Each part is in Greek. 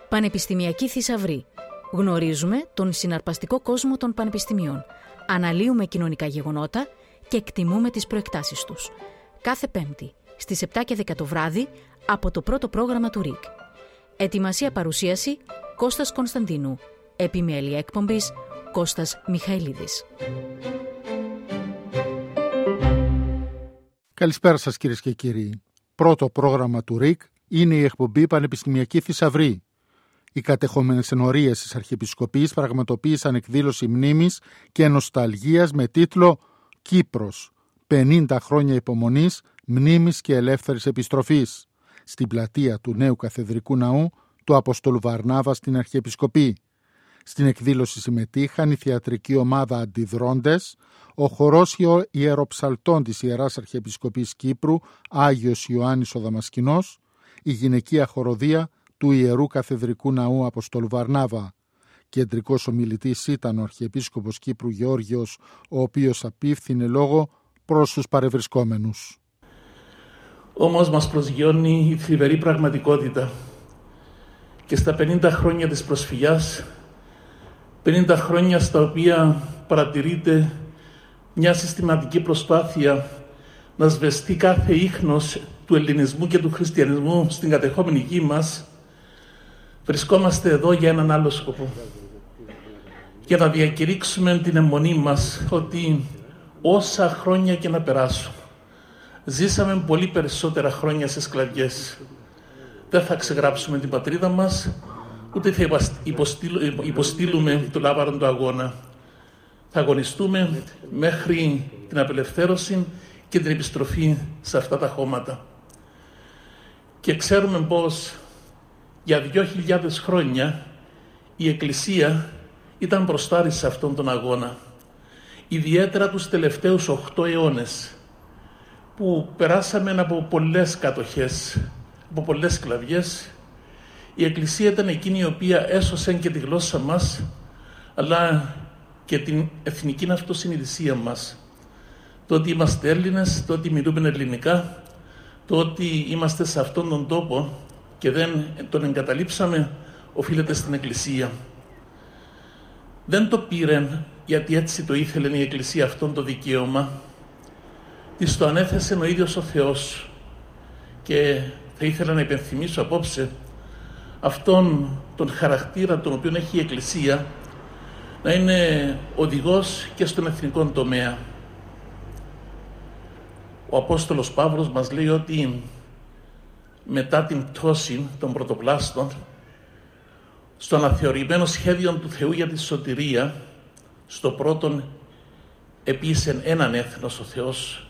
Πανεπιστημιακή θησαυρή. Γνωρίζουμε τον συναρπαστικό κόσμο των πανεπιστημίων. Αναλύουμε κοινωνικά γεγονότα και εκτιμούμε τις προεκτάσεις τους. Κάθε Πέμπτη, στις 7 και 10 το βράδυ, από το πρώτο πρόγραμμα του ΡΙΚ. Ετοιμασία παρουσίαση Κώστας Κωνσταντίνου. Επιμέλεια εκπομπής Κώστας Μιχαηλίδης. Καλησπέρα σας κυρίες και κύριοι. Πρώτο πρόγραμμα του ΡΙΚ είναι η εκπομπή Πανεπιστημιακή Θησαυρή. Οι κατεχόμενες ενορίες της Αρχιεπισκοπής πραγματοποίησαν εκδήλωση μνήμης και νοσταλγίας με τίτλο «Κύπρος, 50 χρόνια υπομονής, μνήμης και ελεύθερης επιστροφής» στην πλατεία του νέου καθεδρικού ναού του Αποστόλου Βαρνάβα στην Αρχιεπισκοπή. Στην εκδήλωση συμμετείχαν η θεατρική ομάδα Αντιδρόντες, ο χορός ιεροψαλτών της Ιεράς Αρχιεπισκοπής Κύπρου Άγιος Ιωάννης ο Δαμασκηνός, η γυναικεία χοροδία του Ιερού Καθεδρικού Ναού Αποστόλου Βαρνάβα. Κεντρικός ομιλητής ήταν ο Αρχιεπίσκοπος Κύπρου Γεώργιος, ο οποίος απίφθινε λόγο προς τους παρευρισκόμενους. Όμως μας προσγειώνει η θλιβερή πραγματικότητα και στα 50 χρόνια της προσφυγιάς, 50 χρόνια στα οποία παρατηρείται μια συστηματική προσπάθεια να σβεστεί κάθε ίχνος του ελληνισμού και του χριστιανισμού στην κατεχόμενη γη μας, βρισκόμαστε εδώ για έναν άλλο σκοπό. Για να διακηρύξουμε την αιμονή μας ότι όσα χρόνια και να περάσουν, ζήσαμε πολύ περισσότερα χρόνια σε σκλαβιές. Δεν θα ξεγράψουμε την πατρίδα μας, ούτε θα υποστείλουμε το λάβαρο του αγώνα. Θα αγωνιστούμε μέχρι την απελευθέρωση και την επιστροφή σε αυτά τα χώματα. Και ξέρουμε πως για 2.000 χρόνια η Εκκλησία ήταν μπροστάρη σε αυτόν τον αγώνα. Ιδιαίτερα τους τελευταίους 8 αιώνες που περάσαμε από πολλές κατοχές, από πολλές σκλαβιές. Η Εκκλησία ήταν εκείνη η οποία έσωσε και τη γλώσσα μας, αλλά και την εθνική αυτοσυνειδησία μας. Το ότι είμαστε Έλληνες, το ότι μιλούμε ελληνικά, το ότι είμαστε σε αυτόν τον τόπο και δεν τον εγκαταλείψαμε, οφείλεται στην Εκκλησία. Δεν το πήρε γιατί έτσι το ήθελε η Εκκλησία αυτόν το δικαίωμα. Της το ανέθεσε ο ίδιος ο Θεός. Και θα ήθελα να υπενθυμίσω απόψε αυτόν τον χαρακτήρα τον οποίο έχει η Εκκλησία να είναι οδηγός και στον εθνικό τομέα. Ο Απόστολος Παύλος μας λέει ότι μετά την πτώση των πρωτοπλάστων, στο αναθεωρημένο σχέδιο του Θεού για τη σωτηρία, στο πρώτον επίησεν έναν έθνος ο Θεός,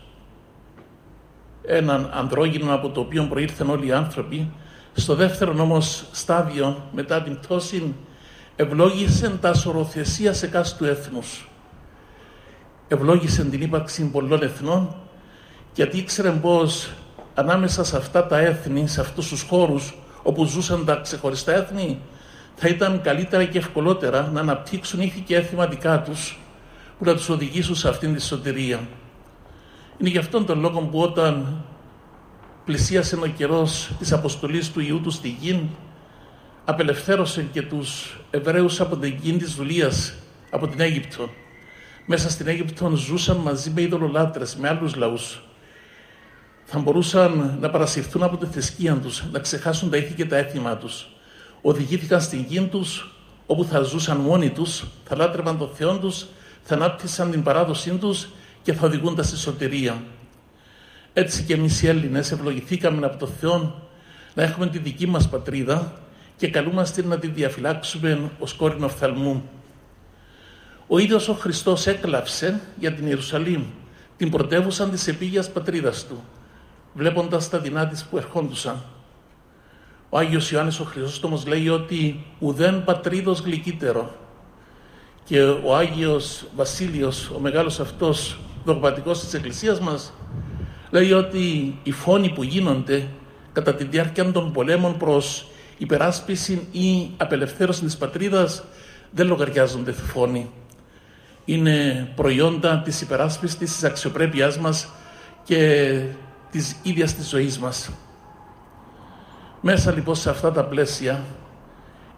έναν ανδρόγυνο από το οποίο προήλθαν όλοι οι άνθρωποι. Στο δεύτερον όμως στάδιο, μετά την πτώση, ευλόγησεν τα ασωροθεσία σε κάστου έθνους. Ευλόγησεν την ύπαρξη πολλών εθνών, γιατί ήξερε πως ανάμεσα σε αυτά τα έθνη, σε αυτούς τους χώρους όπου ζούσαν τα ξεχωριστά έθνη, θα ήταν καλύτερα και ευκολότερα να αναπτύξουν ήθη και έθιμα δικά τους, που να τους οδηγήσουν σε αυτήν τη σωτηρία. Είναι γι' αυτόν τον λόγο που όταν πλησίασε ο καιρός της αποστολής του Υιού του στη γη, απελευθέρωσε και τους Εβραίους από την γη της δουλείας, από την Αίγυπτο. Μέσα στην Αίγυπτο ζούσαν μαζί με ειδωλολάτρες, με άλλους λαούς. Θα μπορούσαν να παρασυρθούν από τη θρησκεία τους, να ξεχάσουν τα ήθη και τα έθιμα τους. Οδηγήθηκαν στην γη τους, όπου θα ζούσαν μόνοι τους, θα λάτρευαν τον Θεό τους, θα ανάπτυσαν την παράδοσή τους και θα οδηγούνταν στη σωτηρία. Έτσι και εμείς οι Έλληνες ευλογηθήκαμε από τον Θεό να έχουμε τη δική μας πατρίδα και καλούμαστε να τη διαφυλάξουμε ως κόρηνο οφθαλμού. Ο ίδιος ο Χριστός έκλαψε για την Ιερουσαλήμ, την πρωτεύουσα της επίγειας πατρίδας του, βλέποντας τα δεινά της που ερχόντουσαν. Ο Άγιος Ιωάννης ο Χρυσόστομος λέει ότι ουδέν πατρίδος γλυκύτερο. Και ο Άγιος Βασίλειος, ο μεγάλος αυτός δογματικός της Εκκλησίας μας, λέει ότι οι φόνοι που γίνονται κατά τη διάρκεια των πολέμων προς υπεράσπιση ή απελευθέρωση της πατρίδας δεν λογαριάζονται φόνοι. Είναι προϊόντα της υπεράσπισης της αξιοπρέπειάς μας και της ίδιας της ζωής μας. Μέσα λοιπόν σε αυτά τα πλαίσια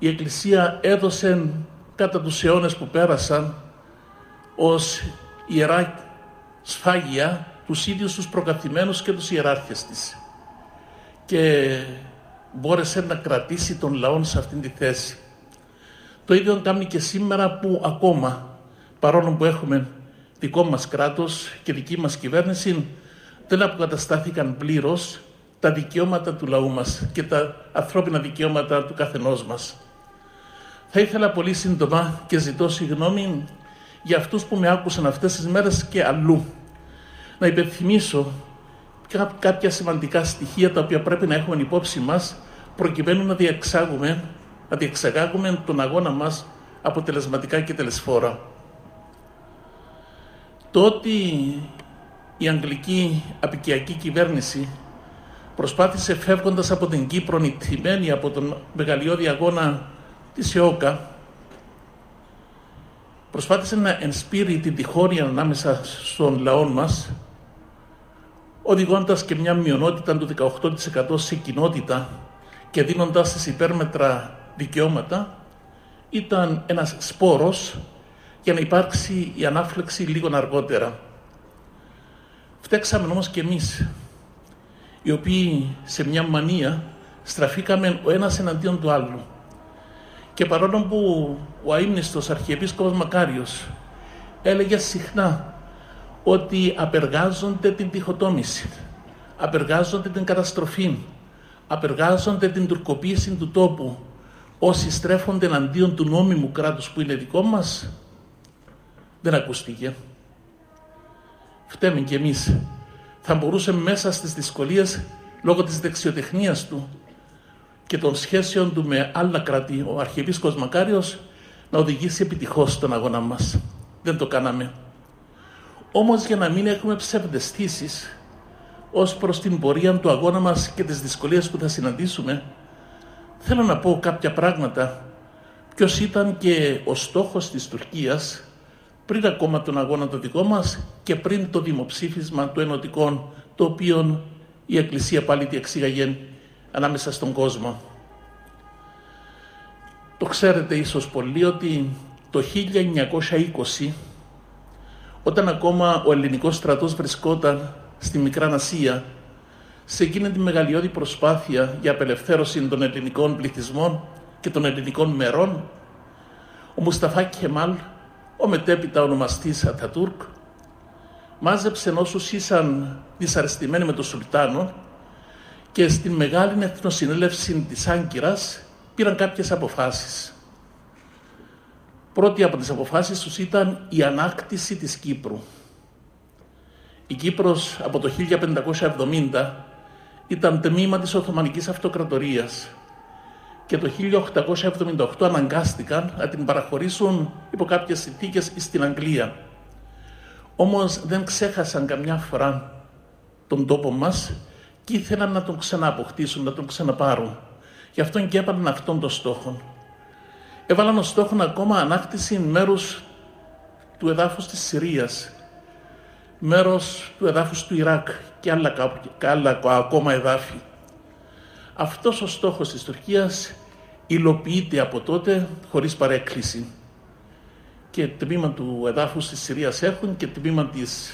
η Εκκλησία έδωσε κατά τους αιώνες που πέρασαν ως ιερά σφάγια τους ίδιους τους προκαθημένους και τους ιεράρχες της και μπόρεσε να κρατήσει τον λαό σε αυτήν τη θέση. Το ίδιο κάνει και σήμερα που ακόμα, παρόλο που έχουμε δικό μας κράτος και δική μας κυβέρνηση, δεν αποκαταστάθηκαν πλήρως τα δικαιώματα του λαού μας και τα ανθρώπινα δικαιώματα του καθενός μας. Θα ήθελα πολύ σύντομα και ζητώ συγγνώμη για αυτούς που με άκουσαν αυτές τις μέρες και αλλού, να υπενθυμίσω κάποια σημαντικά στοιχεία τα οποία πρέπει να έχουμε υπόψη μας προκειμένου να διεξαγάγουμε τον αγώνα μας αποτελεσματικά και τελεσφόρα. Το ότι η αγγλική απικιακή κυβέρνηση προσπάθησε, φεύγοντας από την Κύπρο νικημένη από τον μεγαλειώδη αγώνα της ΕΟΚΑ, προσπάθησε να ενспείρει την διχόνοια ανάμεσα στον λαό μας, οδηγώντας και μια μειονότητα του 18% σε κοινότητα και δίνοντας τις υπέρμετρα δικαιώματα, ήταν ένας σπόρος για να υπάρξει η ανάφλεξη λίγο αργότερα. Φταίξαμε όμως και εμείς, οι οποίοι σε μια μανία στραφήκαμε ο ένας εναντίον του άλλου. Και παρόλο που ο αείμνηστος Αρχιεπίσκοπος Μακάριος έλεγε συχνά ότι απεργάζονται την διχοτόμηση, απεργάζονται την καταστροφή, απεργάζονται την τουρκοποίηση του τόπου, όσοι στρέφονται εναντίον του νόμιμου κράτους που είναι δικό μας, δεν ακούστηκε. Φταίμε κι εμείς. Θα μπορούσε μέσα στις δυσκολίες, λόγω της δεξιοτεχνίας του και των σχέσεων του με άλλα κράτη, ο Αρχιεπίσκοπος Μακάριος, να οδηγήσει επιτυχώς τον αγώνα μας. Δεν το κάναμε. Όμως, για να μην έχουμε ψευδαισθήσεις ως προς την πορεία του αγώνα μας και τις δυσκολίες που θα συναντήσουμε, θέλω να πω κάποια πράγματα. Ποιος ήταν και ο στόχος της Τουρκίας πριν ακόμα τον αγώνα το δικό μας και πριν το δημοψήφισμα των ενωτικών, το οποίο η Εκκλησία πάλι διεξήγαγε ανάμεσα στον κόσμο. Το ξέρετε ίσως πολύ ότι το 1920, όταν ακόμα ο ελληνικός στρατός βρισκόταν στη Μικρά Ασία, σε εκείνη τη μεγαλειώδη προσπάθεια για απελευθέρωση των ελληνικών πληθυσμών και των ελληνικών μερών, ο Μουσταφά Κεμάλ, ο μετέπειτα ονομαστής Ατατούρκ, μάζεψε όσους ήσαν δυσαρεστημένοι με τον Σουλτάνο και στην Μεγάλη Εθνοσυνέλευση της Άγκυρας πήραν κάποιες αποφάσεις. Πρώτη από τις αποφάσεις τους ήταν η ανάκτηση της Κύπρου. Η Κύπρος από το 1570 ήταν τμήμα της Οθωμανικής Αυτοκρατορίας και το 1878 αναγκάστηκαν να την παραχωρήσουν υπό κάποιες συνθήκες στην Αγγλία. Όμως δεν ξέχασαν καμιά φορά τον τόπο μας και ήθελαν να τον ξανααποκτήσουν, να τον ξαναπάρουν. Γι' αυτόν και έπαιρναν αυτόν τον στόχο. Έβαλαν ως στόχο ακόμα ανάκτηση μέρους του εδάφους της Συρίας, μέρος του εδάφους του Ιράκ και άλλα ακόμα εδάφη. Αυτός ο στόχος της Τουρκίας υλοποιείται από τότε χωρίς παρέκκληση. Και τμήμα του εδάφους της Συρίας έχουν και τμήμα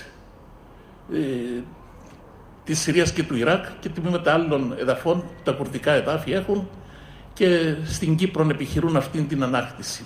της Συρίας και του Ιράκ και τμήματα άλλων εδαφών, τα κουρδικά εδάφη έχουν και στην Κύπρο επιχειρούν αυτήν την ανάκτηση.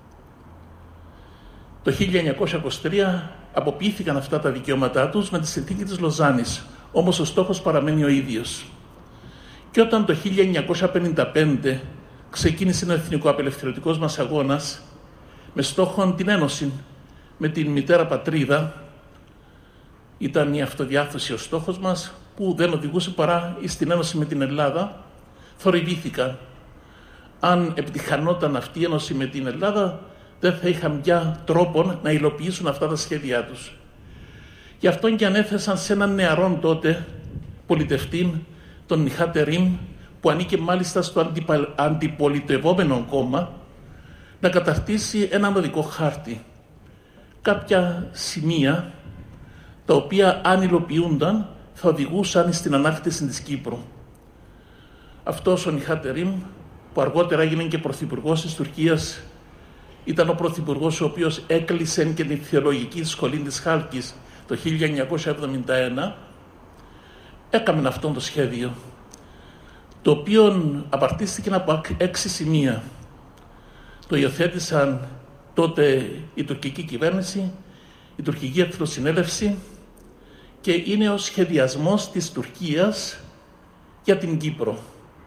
Το 1923 αποποιήθηκαν αυτά τα δικαιώματά τους με τη συνθήκη της Λοζάνης, όμως ο στόχος παραμένει ο ίδιος. Και όταν το 1955 ξεκίνησε ο εθνικοαπελευθερωτικός μας αγώνας με στόχο την ένωση με την μητέρα πατρίδα, ήταν η αυτοδιάθεση ο στόχος μας που δεν οδηγούσε παρά στην ένωση με την Ελλάδα, θορυβήθηκα. Αν επιτυχανόταν αυτή η ένωση με την Ελλάδα, δεν θα είχαν πια τρόπο να υλοποιήσουν αυτά τα σχέδιά τους. Γι' αυτόν και ανέθεσαν σε έναν νεαρόν τότε πολιτευτή, τον Νιχάτε Ριμ, που ανήκε μάλιστα στο αντιπολιτευόμενο κόμμα, να καταρτήσει έναν οδικό χάρτη. Κάποια σημεία, τα οποία αν υλοποιούνταν, θα οδηγούσαν στην ανάκτηση της Κύπρου. Αυτός ο Νιχάτε Ριμ που αργότερα έγινε και πρωθυπουργός της Τουρκίας, ήταν ο πρωθυπουργός ο οποίος έκλεισε και την θεολογική σχολή της Χάλκης το 1971, έκαμε αυτό το σχέδιο, το οποίο απαρτίστηκε από 6 σημεία. Το υιοθέτησαν τότε η τουρκική κυβέρνηση, η τουρκική εθνοσυνέλευση, και είναι ο σχεδιασμός της Τουρκίας για την Κύπρο.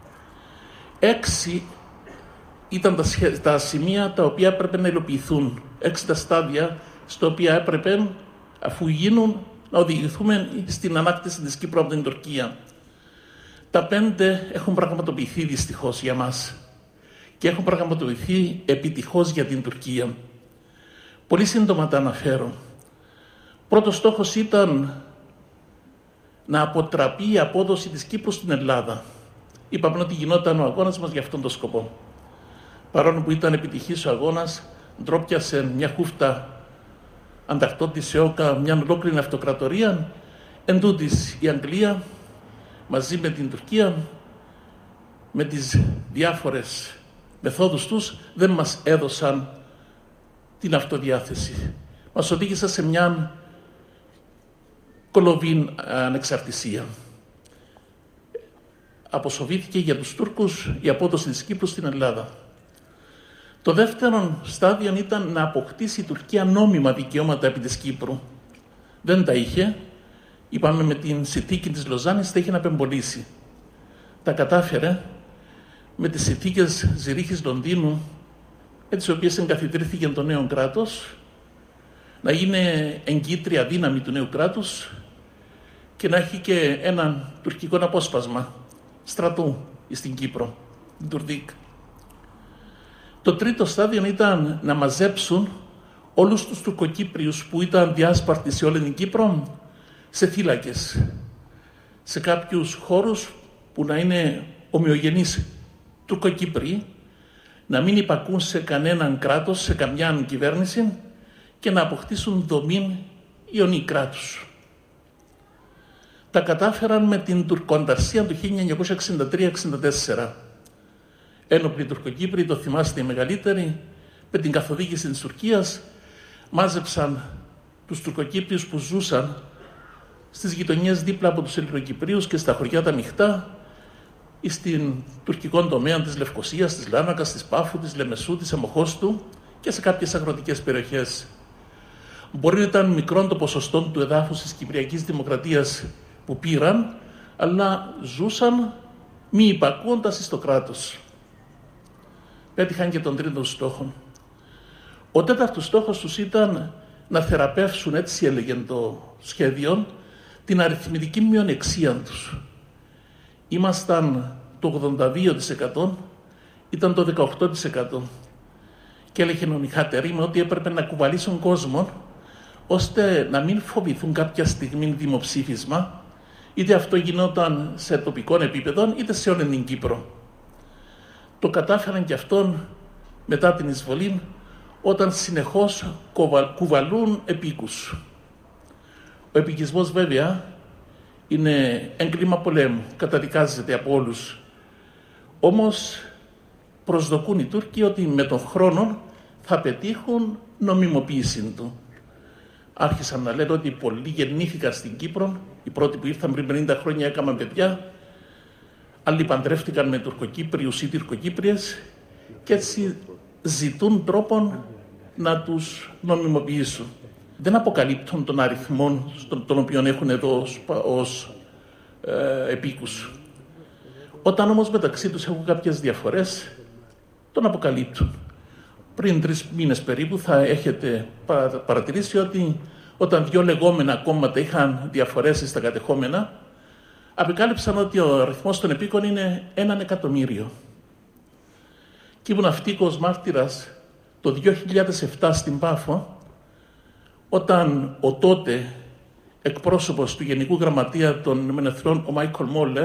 6 ήταν τα σημεία τα οποία έπρεπε να υλοποιηθούν. 6 τα στάδια στα οποία έπρεπε, αφού γίνουν, να οδηγηθούμε στην ανάκτηση της Κύπρου από την Τουρκία. Τα 5 έχουν πραγματοποιηθεί δυστυχώς για μας και έχουν πραγματοποιηθεί επιτυχώς για την Τουρκία. Πολύ σύντομα τα αναφέρω. Πρώτος στόχος ήταν να αποτραπεί η απόδοση της Κύπρου στην Ελλάδα. Είπαμε ότι γινόταν ο αγώνας μας για αυτόν τον σκοπό. Παρόλο που ήταν επιτυχής ο αγώνας, ντρόπιασε μια χούφτα ανταρτών της ΕΟΚΑ, μια ολόκληρη αυτοκρατορία. Εν τούτης, η Αγγλία μαζί με την Τουρκία, με τις διάφορες μεθόδους τους, δεν μας έδωσαν την αυτοδιάθεση. Μας οδήγησαν σε μια κολοβή ανεξαρτησία. Αποσοβήθηκε για τους Τούρκους η απόδοση της Κύπρου στην Ελλάδα. Το δεύτερο στάδιο ήταν να αποκτήσει η Τουρκία νόμιμα δικαιώματα επί της Κύπρου. Δεν τα είχε. Είπαμε με την συνθήκη της Λοζάνης τα είχε να απεμπολίσει. Τα κατάφερε με τις συνθήκες Ζηρίχης Λονδίνου, με τις οποίες εγκαθιδρύθηκε το νέο κράτος, να είναι εγκύτρια δύναμη του νέου κράτους και να έχει και έναν τουρκικό απόσπασμα στρατού στην Κύπρο, την Τουρδίκ. Το τρίτο στάδιο ήταν να μαζέψουν όλους τους Τουρκοκύπριους που ήταν διάσπαρτοι σε όλη την Κύπρο σε θύλακες, σε κάποιους χώρους που να είναι ομοιογενείς Τουρκοκύπριοι, να μην υπακούν σε κανέναν κράτος, σε καμιά κυβέρνηση και να αποκτήσουν δομή ιονή κράτους. Τα κατάφεραν με την Τουρκοανταρσία του 1963-64. Ένοπλοι Τουρκοκύπριοι, το θυμάστε οι μεγαλύτεροι, με την καθοδήγηση της Τουρκίας, μάζεψαν τους Τουρκοκύπριους που ζούσαν στις γειτονιές δίπλα από τους Ελληνοκυπρίους και στα χωριά τα μειχτά, στην τουρκικό τομέα της Λευκωσίας, της Λάρνακας, της Πάφου, της Λεμεσού, της Αμοχώστου και σε κάποιες αγροτικές περιοχές. Μπορεί να ήταν μικρό το ποσοστό του εδάφους της Κυπριακής Δημοκρατίας που πήραν, αλλά ζούσαν μη υπακούοντας στο κράτος. Πέτυχαν και τον τρίτο στόχο. Ο τέταρτος στόχος τους ήταν να θεραπεύσουν, έτσι έλεγε το σχέδιο, την αριθμητική μειονεξία τους. Ήμασταν το 82%, ήταν το 18%. Και έλεγε ο Νιχάτερη ότι έπρεπε να κουβαλήσουν κόσμο, ώστε να μην φοβηθούν κάποια στιγμή δημοψήφισμα, είτε αυτό γινόταν σε τοπικό επίπεδο, είτε σε όλη την Κύπρο. Το κατάφεραν και αυτόν μετά την εισβολή, όταν συνεχώς κουβαλούν επίκους. Ο επικισμός βέβαια είναι έγκλημα πολέμου, καταδικάζεται από όλους. Όμως προσδοκούν οι Τούρκοι ότι με τον χρόνο θα πετύχουν νομιμοποίηση του. Άρχισαν να λένε ότι πολλοί γεννήθηκαν στην Κύπρο, οι πρώτοι που ήρθαν πριν 50 χρόνια έκαναν παιδιά, άλλοι παντρεύτηκαν με Τουρκοκύπριους ή Τουρκοκύπριες και έτσι ζητούν τρόπον να τους νομιμοποιήσουν. Δεν αποκαλύπτουν τον αριθμό τον οποίο έχουν εδώ ως επίκους. Όταν όμως μεταξύ τους έχουν κάποιες διαφορές, τον αποκαλύπτουν. Πριν 3 μήνες περίπου θα έχετε παρατηρήσει ότι όταν 2 λεγόμενα κόμματα είχαν διαφορές στα κατεχόμενα, αποκάλυψαν ότι ο αριθμός των επίκων είναι 1 εκατομμύριο. Και ήμουν αυτοίκος μάρτυρας το 2007 στην Πάφο, όταν ο τότε εκπρόσωπος του Γενικού Γραμματεία των Ηνωμένων ο Μάικλ Μόλερ,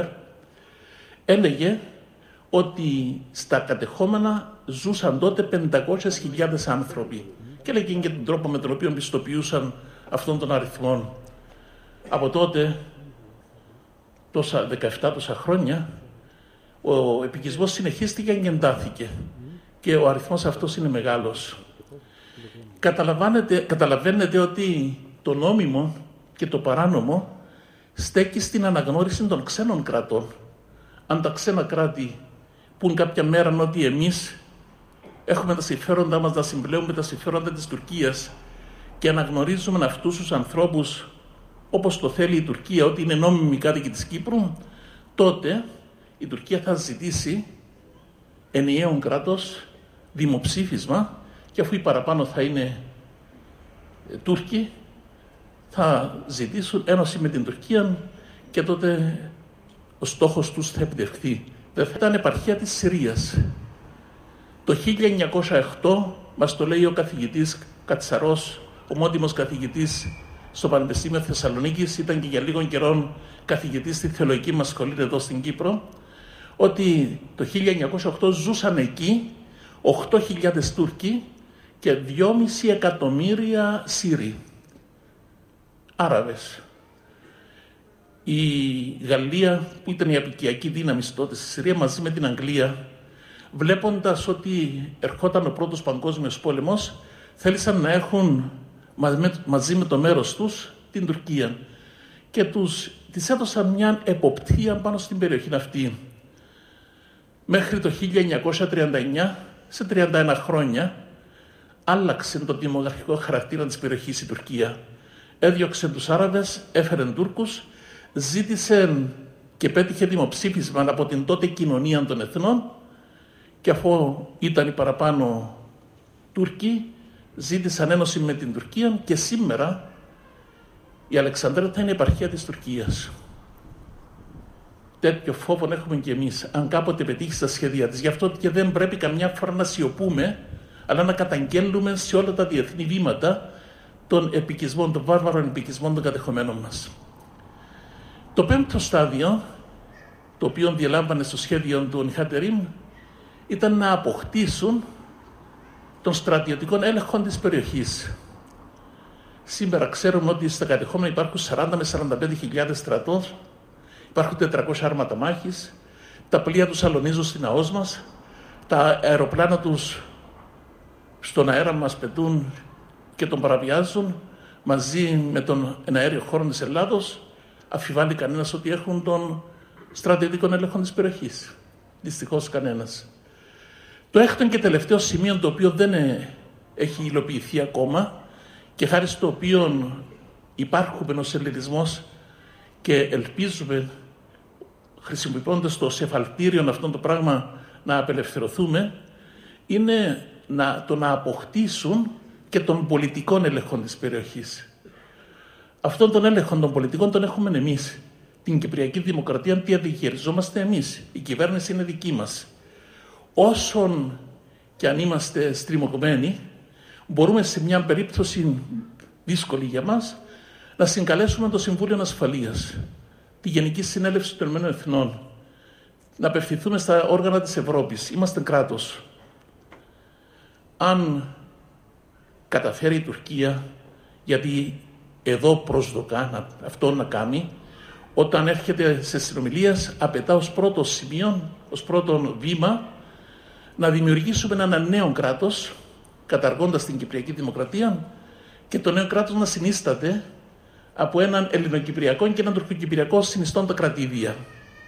έλεγε ότι στα κατεχόμενα ζούσαν τότε 500.000 άνθρωποι και έλεγε και τον τρόπο με τον οποίο πιστοποιούσαν αυτόν τον αριθμό. Από τότε, τόσα 17 χρόνια, ο επικισμός συνεχίστηκε και εντάθηκε. Και ο αριθμός αυτός είναι μεγάλος. Καταλαβαίνετε ότι το νόμιμο και το παράνομο στέκει στην αναγνώριση των ξένων κρατών. Αν τα ξένα κράτη πουν κάποια μέρα ότι εμείς έχουμε τα συμφέροντά μας να συμπλέουμε τα συμφέροντα της Τουρκίας και αναγνωρίζουμε αυτούς τους ανθρώπους όπως το θέλει η Τουρκία, ότι είναι νόμιμοι κάτοικοι της Κύπρου, τότε η Τουρκία θα ζητήσει ενιαίο κράτος, δημοψήφισμα, και αφού οι παραπάνω θα είναι Τούρκοι, θα ζητήσουν ένωση με την Τουρκία και τότε ο στόχος τους θα επιτευχθεί. Δεν θα ήταν επαρχία της Συρίας. Το 1908 μας το λέει ο καθηγητής Κατσαρός, ομότιμος καθηγητής στο Πανεπιστήμιο Θεσσαλονίκης, ήταν και για λίγο καιρό καθηγητής στη θεολογική μας σχολή εδώ στην Κύπρο, ότι το 1908 ζούσαν εκεί 8.000 Τούρκοι και 2,5 εκατομμύρια Σύριοι, Άραβες. Η Γαλλία, που ήταν η απικιακή δύναμη τότε στη Συρία, μαζί με την Αγγλία, βλέποντας ότι ερχόταν ο πρώτος παγκόσμιος πόλεμος, θέλησαν να έχουν μαζί με το μέρος τους την Τουρκία και της έδωσαν μια εποπτεία πάνω στην περιοχή αυτή. Μέχρι το 1939, σε 31 χρόνια, άλλαξε το δημογραφικό χαρακτήρα της περιοχής η Τουρκία. Έδιωξε τους Άραβες, έφερε Τούρκους, ζήτησε και πέτυχε δημοψήφισμα από την τότε κοινωνία των εθνών και αφού ήταν οι παραπάνω Τούρκοι, ζήτησαν ένωση με την Τουρκία και σήμερα η Αλεξανδρία θα είναι επαρχία της Τουρκίας. Τέτοιο φόβο έχουμε και εμείς, αν κάποτε πετύχει στα σχέδια της. Γι' αυτό και δεν πρέπει καμιά φορά να σιωπούμε, αλλά να καταγγέλουμε σε όλα τα διεθνή βήματα των επικισμών, των βάρβαρων επικισμών των κατεχομένων μας. Το πέμπτο στάδιο, το οποίο διαλάμβανε στο σχέδιο του Νιχάτεριμ, ήταν να αποκτήσουν των στρατιωτικών έλεγχων της περιοχής. Σήμερα ξέρουμε ότι στα κατεχόμενα υπάρχουν 40 με 45.000 στρατός, υπάρχουν 400 άρματα μάχης, τα πλοία τους αλωνίζουν στην ΑΟΣ μας, τα αεροπλάνα τους στον αέρα μας πετούν και τον παραβιάζουν, μαζί με τον εναέριο χώρο της Ελλάδος, αφιβάλλει κανένας ότι έχουν τον στρατιωτικό έλεγχο της περιοχής. Δυστυχώς κανένας. Το έκτο και τελευταίο σημείο, το οποίο δεν έχει υλοποιηθεί ακόμα και χάρη στο οποίο υπάρχουμε ως ελληνισμός και ελπίζουμε, χρησιμοποιώντας το σεφαλτήριο αυτό το πράγμα, να απελευθερωθούμε, είναι να αποκτήσουν και των πολιτικών έλεγχων της περιοχής. Αυτόν τον έλεγχο των πολιτικών τον έχουμε εμείς. Την Κυπριακή Δημοκρατία τη διαχειριζόμαστε εμείς. Η κυβέρνηση είναι δική μας. Όσον και αν είμαστε στριμωγμένοι, μπορούμε σε μια περίπτωση δύσκολη για μας να συγκαλέσουμε το Συμβούλιο Ασφαλείας, τη Γενική Συνέλευση των Ηνωμένων Εθνών, να απευθυνθούμε στα όργανα της Ευρώπης. Είμαστε κράτος. Αν καταφέρει η Τουρκία, γιατί εδώ προσδοκά αυτό να κάνει, όταν έρχεται σε συνομιλίες, απαιτά ως πρώτο σημείο, ως πρώτο βήμα, να δημιουργήσουμε ένα νέο κράτος, καταργώντας την Κυπριακή Δημοκρατία, και το νέο κράτος να συνίσταται από έναν Ελληνοκυπριακό και έναν Τουρκοκυπριακό συνιστώντα κρατήδια.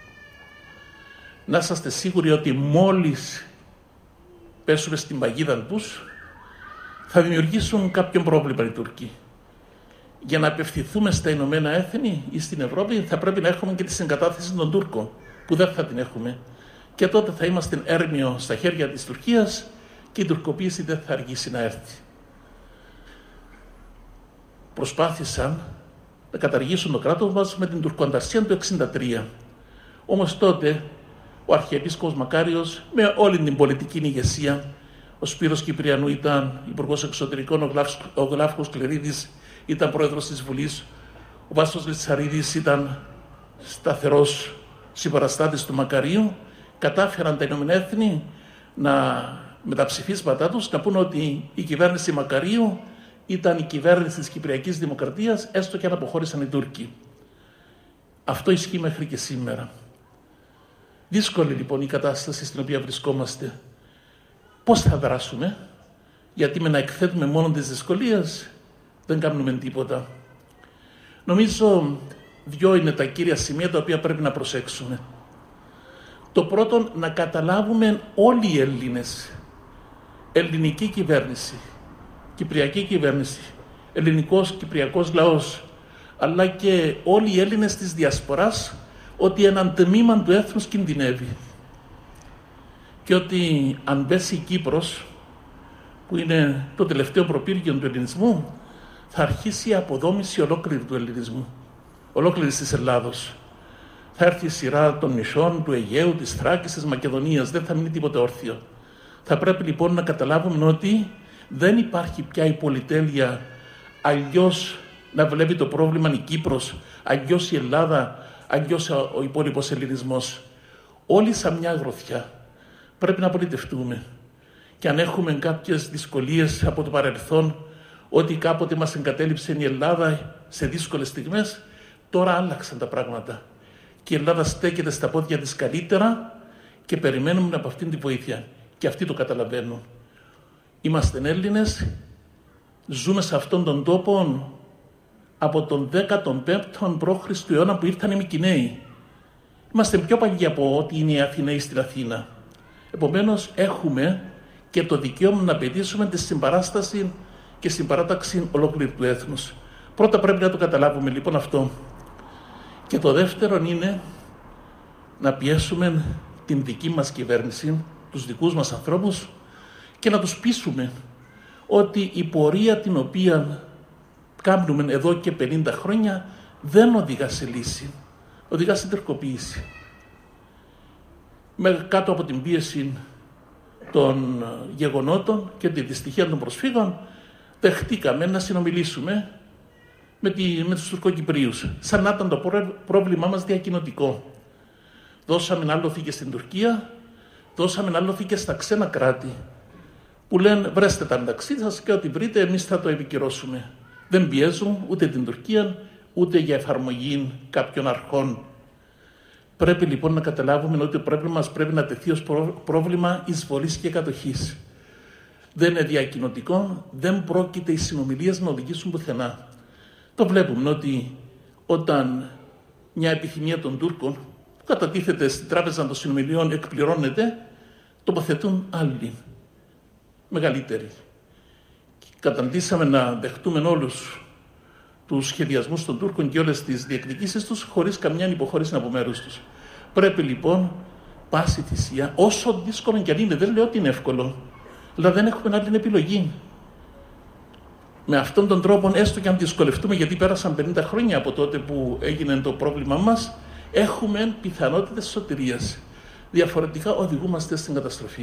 Να είσαστε σίγουροι ότι μόλις πέσουμε στην παγίδα τους, θα δημιουργήσουν κάποιο πρόβλημα οι Τούρκοι. Για να απευθυνθούμε στα Ηνωμένα Έθνη ή στην Ευρώπη, θα πρέπει να έχουμε και τη συγκατάθεση των Τούρκων, που δεν θα την έχουμε. Και τότε θα είμαστε έρμειο στα χέρια της Τουρκίας και η τουρκοποίηση δεν θα αργήσει να έρθει. Προσπάθησαν να καταργήσουν το κράτος μας με την τουρκοανταρσία του 1963. Όμως τότε ο Αρχιεπίσκοπος Μακάριος, με όλη την πολιτική ηγεσία, ο Σπύρος Κυπριανού ήταν υπουργός εξωτερικών, ο Γλάφκος Κλερίδης ήταν πρόεδρος της Βουλής, ο Βάσος Λιτσαρίδης ήταν σταθερός συμπαραστάτης του Μακαρίου, κατάφεραν τα Ηνωμένα Έθνη με τα ψηφίσματά τους να πούνε ότι η κυβέρνηση Μακαρίου ήταν η κυβέρνηση της Κυπριακής Δημοκρατίας, έστω και αν αποχώρησαν οι Τούρκοι. Αυτό ισχύει μέχρι και σήμερα. Δύσκολη λοιπόν η κατάσταση στην οποία βρισκόμαστε. Πώς θα δράσουμε? Γιατί με να εκθέτουμε μόνο τις δυσκολίες δεν κάνουμε τίποτα. Νομίζω 2 είναι τα κύρια σημεία τα οποία πρέπει να προσέξουμε. Το πρώτο, να καταλάβουμε όλοι οι Έλληνες, ελληνική κυβέρνηση, κυπριακή κυβέρνηση, ελληνικός κυπριακός λαός, αλλά και όλοι οι Έλληνες της Διασποράς, ότι έναν τμήμα του έθνους κινδυνεύει. Και ότι αν πέσει η Κύπρος, που είναι το τελευταίο προπύργιο του ελληνισμού, θα αρχίσει η αποδόμηση ολόκληρη του ελληνισμού, ολόκληρης της Ελλάδος. Θα έρθει η σειρά των νησών, του Αιγαίου, της Θράκης, της Μακεδονίας, δεν θα μείνει τίποτα όρθιο. Θα πρέπει λοιπόν να καταλάβουμε ότι δεν υπάρχει πια η πολυτέλεια αλλιώς να βλέπει το πρόβλημα η Κύπρος, αλλιώς η Ελλάδα, αλλιώς ο υπόλοιπος ελληνισμός. Όλοι σαν μια γροθιά πρέπει να πολιτευτούμε. Και αν έχουμε κάποιες δυσκολίες από το παρελθόν, ότι κάποτε μας εγκατέλειψε η Ελλάδα σε δύσκολες στιγμές, τώρα άλλαξαν τα πράγματα. Και η Ελλάδα στέκεται στα πόδια της καλύτερα και περιμένουμε από αυτήν τη βοήθεια. Και αυτοί το καταλαβαίνουν. Είμαστε Έλληνες, ζούμε σε αυτόν τον τόπο από τον 15ο π.Χ. αιώνα που ήρθαν οι Μικηναίοι. Είμαστε πιο παλιοί από ό,τι είναι οι Αθηναίοι στην Αθήνα. Επομένως, έχουμε και το δικαίωμα να απαιτήσουμε τη συμπαράσταση και συμπαράταξη ολόκληρου του έθνους. Πρώτα πρέπει να το καταλάβουμε λοιπόν αυτό. Και το δεύτερο είναι να πιέσουμε την δική μας κυβέρνηση, τους δικούς μας ανθρώπους, και να τους πείσουμε ότι η πορεία την οποία κάνουμε εδώ και 50 χρόνια δεν οδηγά σε λύση, οδηγά σε τερκοποίηση. Κάτω από την πίεση των γεγονότων και τη δυστυχία των προσφύγων, δεχτήκαμε να συνομιλήσουμε με τους Τουρκοκυπρίους, σαν να ήταν το πρόβλημά μας διακοινωτικό. Δώσαμε άλοθη και στην Τουρκία, δώσαμε άλοθη και στα ξένα κράτη, που λένε βρέστε τα μεταξύ σας και ό,τι βρείτε εμείς θα το επικυρώσουμε. Δεν πιέζουν ούτε την Τουρκία, ούτε για εφαρμογή κάποιων αρχών. Πρέπει λοιπόν να καταλάβουμε ότι μας πρέπει να τεθεί ως πρόβλημα εισβολής και κατοχής. Δεν είναι διακοινωτικό, δεν πρόκειται οι συνομιλίες να οδηγήσουν πουθενά. Το βλέπουμε ότι όταν μια επιθυμία των Τούρκων που κατατίθεται στην Τράπεζα των Συνομιλιών εκπληρώνεται, τοποθετούν άλλοι, μεγαλύτεροι. Καταντήσαμε να δεχτούμε όλους τους σχεδιασμούς των Τούρκων και όλες τις διεκδικήσεις τους χωρίς καμιά υποχώρηση από μέρους τους. Πρέπει λοιπόν πάση θυσία, όσο δύσκολο και αν είναι, δεν λέω ότι είναι εύκολο, αλλά δεν έχουμε άλλη επιλογή. Με αυτόν τον τρόπο, έστω και αν δυσκολευτούμε, γιατί πέρασαν 50 χρόνια από τότε που έγινε το πρόβλημά μας, έχουμε πιθανότητες σωτηρίας. Διαφορετικά οδηγούμαστε στην καταστροφή.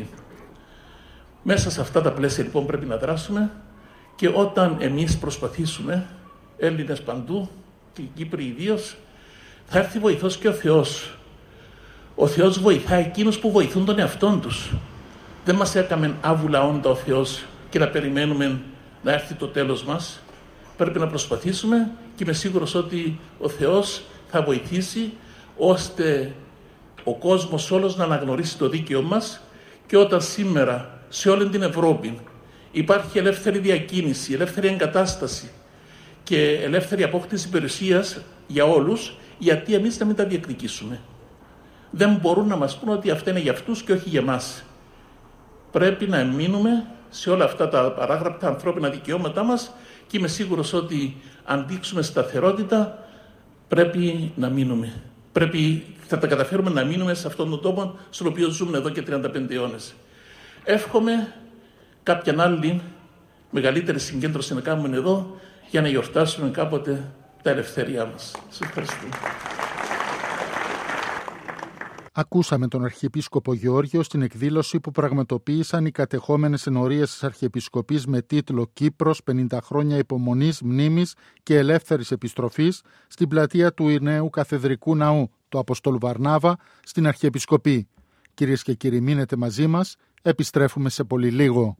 Μέσα σε αυτά τα πλαίσια λοιπόν πρέπει να δράσουμε και όταν εμείς προσπαθήσουμε, Έλληνες παντού και οι Κύπροι ιδίως, θα έρθει βοηθός και ο Θεός. Ο Θεός βοηθάει εκείνους που βοηθούν τον εαυτόν τους. Δεν μας έκαμε άβουλα όντα ο Θεός και να περιμένουμε να έρθει το τέλος μας. Πρέπει να προσπαθήσουμε και είμαι σίγουρος ότι ο Θεός θα βοηθήσει ώστε ο κόσμος όλος να αναγνωρίσει το δίκαιο μας και όταν σήμερα σε όλη την Ευρώπη υπάρχει ελεύθερη διακίνηση, ελεύθερη εγκατάσταση και ελεύθερη απόκτηση περιουσίας για όλους, γιατί εμείς να μην τα διεκδικήσουμε. Δεν μπορούν να μας πούν ότι αυτά είναι για αυτούς και όχι για μας. Πρέπει να εμείνουμε σε όλα αυτά τα παράγραπτα ανθρώπινα δικαιώματά μας και είμαι σίγουρος ότι αν δείξουμε σταθερότητα πρέπει να μείνουμε. Θα τα καταφέρουμε να μείνουμε σε αυτόν τον τόπο στον οποίο ζούμε εδώ και 35 αιώνες. Εύχομαι κάποια άλλη μεγαλύτερη συγκέντρωση να κάνουμε εδώ για να γιορτάσουμε κάποτε τα ελευθερία μας. Σας ευχαριστώ. Ακούσαμε τον Αρχιεπίσκοπο Γεώργιο στην εκδήλωση που πραγματοποίησαν οι κατεχόμενες ενορίες της Αρχιεπισκοπής με τίτλο «Κύπρος 50 χρόνια υπομονής, μνήμης και ελεύθερης επιστροφής» στην πλατεία του Νέου Καθεδρικού Ναού του Αποστόλου Βαρνάβα στην Αρχιεπισκοπή. Κυρίες και κύριοι, μείνετε μαζί μας, επιστρέφουμε σε πολύ λίγο.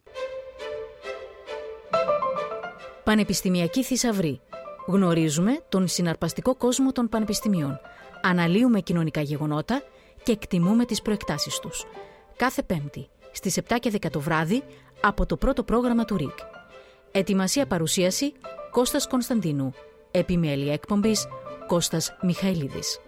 Πανεπιστημιακή θησαυρή. Γνωρίζουμε τον συναρπαστικό κόσμο των πανεπιστημίων. Αναλύουμε κοινωνικά γεγονότα και εκτιμούμε τις προεκτάσεις τους. Κάθε Πέμπτη, στις 7 και 10 το βράδυ, από το πρώτο πρόγραμμα του ΡΙΚ. Ετοιμασία παρουσίαση Κώστας Κωνσταντίνου. Επιμέλεια εκπομπής Κώστας Μιχαηλίδης.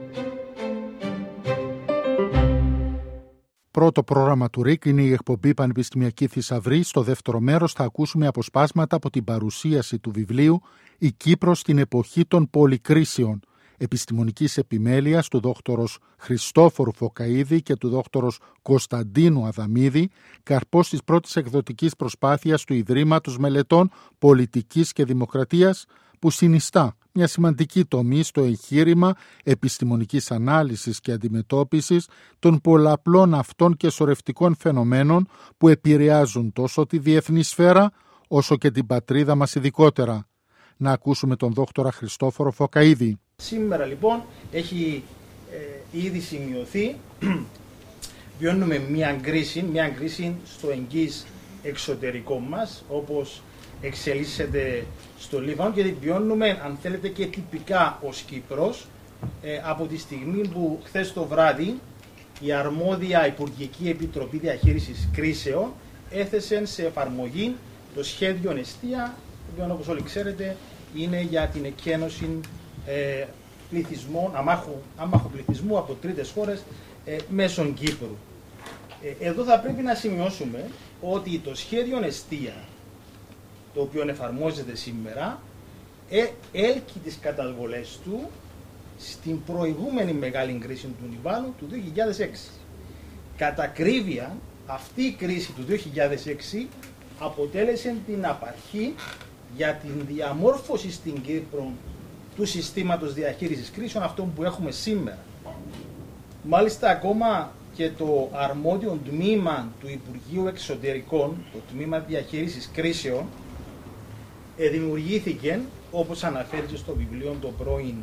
Πρώτο πρόγραμμα του ΡΙΚ είναι η εκπομπή Πανεπιστημιακή Θησαυρή. Στο δεύτερο μέρος θα ακούσουμε αποσπάσματα από την παρουσίαση του βιβλίου «Η Κύπρος στην εποχή των πολυκρίσεων» επιστημονικής επιμέλειας του δόκτωρος Χριστόφορου Φωκαΐδη και του δόκτωρος Κωνσταντίνου Αδαμίδη, καρπός της πρώτης εκδοτικής προσπάθειας του Ιδρύματος Μελετών Πολιτικής και Δημοκρατίας, που συνιστά μια σημαντική τομή στο εγχείρημα επιστημονικής ανάλυσης και αντιμετώπισης των πολλαπλών αυτών και σωρευτικών φαινομένων που επηρεάζουν τόσο τη διεθνή σφαίρα όσο και την πατρίδα μας ειδικότερα. Να ακούσουμε τον δόκτορα Χριστόφορο Φωκαΐδη. Σήμερα λοιπόν έχει ήδη σημειωθεί, βιώνουμε μια κρίση στο εγγύς εξωτερικό μας, όπως εξελίσσεται στο Λίβανο, και βιώνουμε, αν θέλετε, και τυπικά ως Κύπρος, από τη στιγμή που χθες το βράδυ η αρμόδια Υπουργική Επιτροπή Διαχείρισης Κρίσεων έθεσε σε εφαρμογή το σχέδιο Εστία, το οποίο, όπως όλοι ξέρετε, είναι για την εκένωση πληθυσμών, αμάχου πληθυσμού από τρίτες χώρες μέσων Κύπρου. Εδώ θα πρέπει να σημειώσουμε ότι το σχέδιο Εστία, το οποίο εφαρμόζεται σήμερα, έλκει τις καταβολές του στην προηγούμενη μεγάλη κρίση του Λιβάνου του 2006. Κατά ακρίβεια, αυτή η κρίση του 2006 αποτέλεσε την απαρχή για την διαμόρφωση στην Κύπρο του συστήματος διαχείρισης κρίσεων, αυτό που έχουμε σήμερα. Μάλιστα, ακόμα και το αρμόδιο τμήμα του Υπουργείου Εξωτερικών, το τμήμα διαχείρισης κρίσεων, δημιουργήθηκε, όπως αναφέρεται στο βιβλίο, το πρώην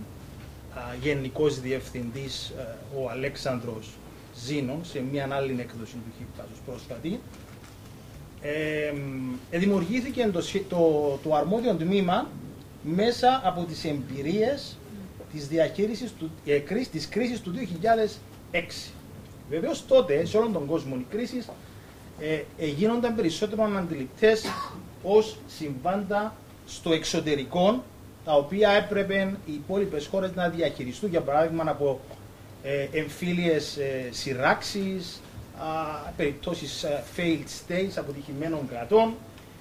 Γενικός Διευθυντής ο Αλέξανδρος Ζήνων, σε μια άλλη έκδοση του Χίπτασος πρόσφατη. Δημιουργήθηκε το αρμόδιο τμήμα μέσα από τις εμπειρίες της διαχείρισης της κρίσης του 2006. Βεβαίως τότε, σε όλον τον κόσμο, οι κρίσεις γίνονταν περισσότερο αντιληπτές ως συμβάντα στο εξωτερικό, τα οποία έπρεπε οι υπόλοιπες χώρες να διαχειριστούν, για παράδειγμα από εμφύλιες σειράξεις, περιπτώσεις failed states, αποτυχημένων κρατών.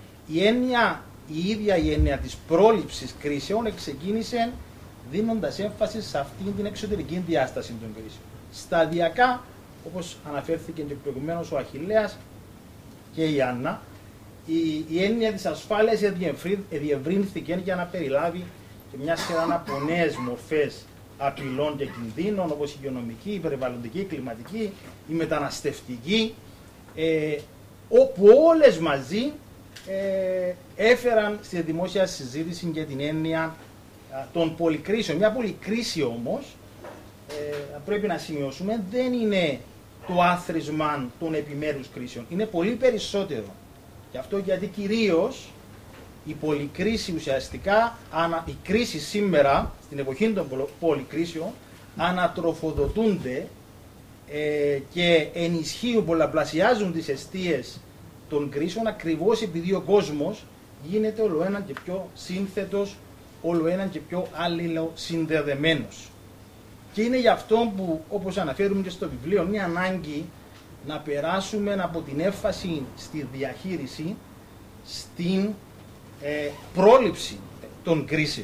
Η ίδια η έννοια της πρόληψης κρίσεων ξεκίνησε δίνοντας έμφαση σε αυτήν την εξωτερική διάσταση των κρίσεων. Σταδιακά, όπως αναφέρθηκε και προηγουμένως ο Αχιλλέας και η Άννα, η έννοια της ασφάλειας διευρύνθηκε για να περιλάβει και μια σειρά από νέες μορφές απειλών και κινδύνων, όπως η υγειονομική, η περιβαλλοντική, η κλιματική, η μεταναστευτική, όπου όλες μαζί έφεραν στη δημόσια συζήτηση για την έννοια των πολυκρίσεων. Μια πολυκρίση όμως, πρέπει να σημειώσουμε, δεν είναι το άθροισμα των επιμέρους κρίσεων. Είναι πολύ περισσότερο. Γι' αυτό, γιατί κυρίως η πολυκρίση ουσιαστικά, η κρίση σήμερα, στην εποχή των πολυκρίσεων, ανατροφοδοτούνται και ενισχύουν, πολλαπλασιάζουν τις αιστείες των κρίσεων, ακριβώς επειδή ο κόσμος γίνεται όλο έναν και πιο σύνθετος, όλο έναν και πιο αλληλοσυνδεδεμένος. Και είναι γι' αυτό που, όπως αναφέρουμε και στο βιβλίο, μια ανάγκη να περάσουμε από την έμφαση στη διαχείριση στην πρόληψη των κρίσεων.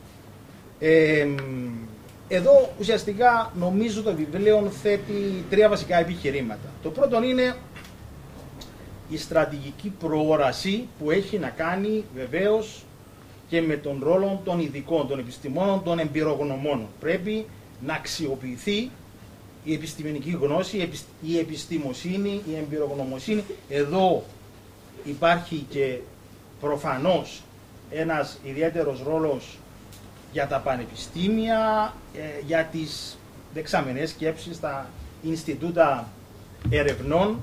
Εδώ ουσιαστικά νομίζω το βιβλίο θέτει τρία βασικά επιχειρήματα. Το πρώτο είναι η στρατηγική προόραση που έχει να κάνει βεβαίως και με τον ρόλο των ειδικών, των επιστημόνων, των εμπειρογνωμόνων. Πρέπει να αξιοποιηθεί η επιστημονική γνώση, η επιστημοσύνη, η εμπειρογνωμοσύνη. Εδώ υπάρχει και προφανώς ένας ιδιαίτερος ρόλος για τα πανεπιστήμια, για τις δεξαμενές σκέψεις, στα Ινστιτούτα Ερευνών,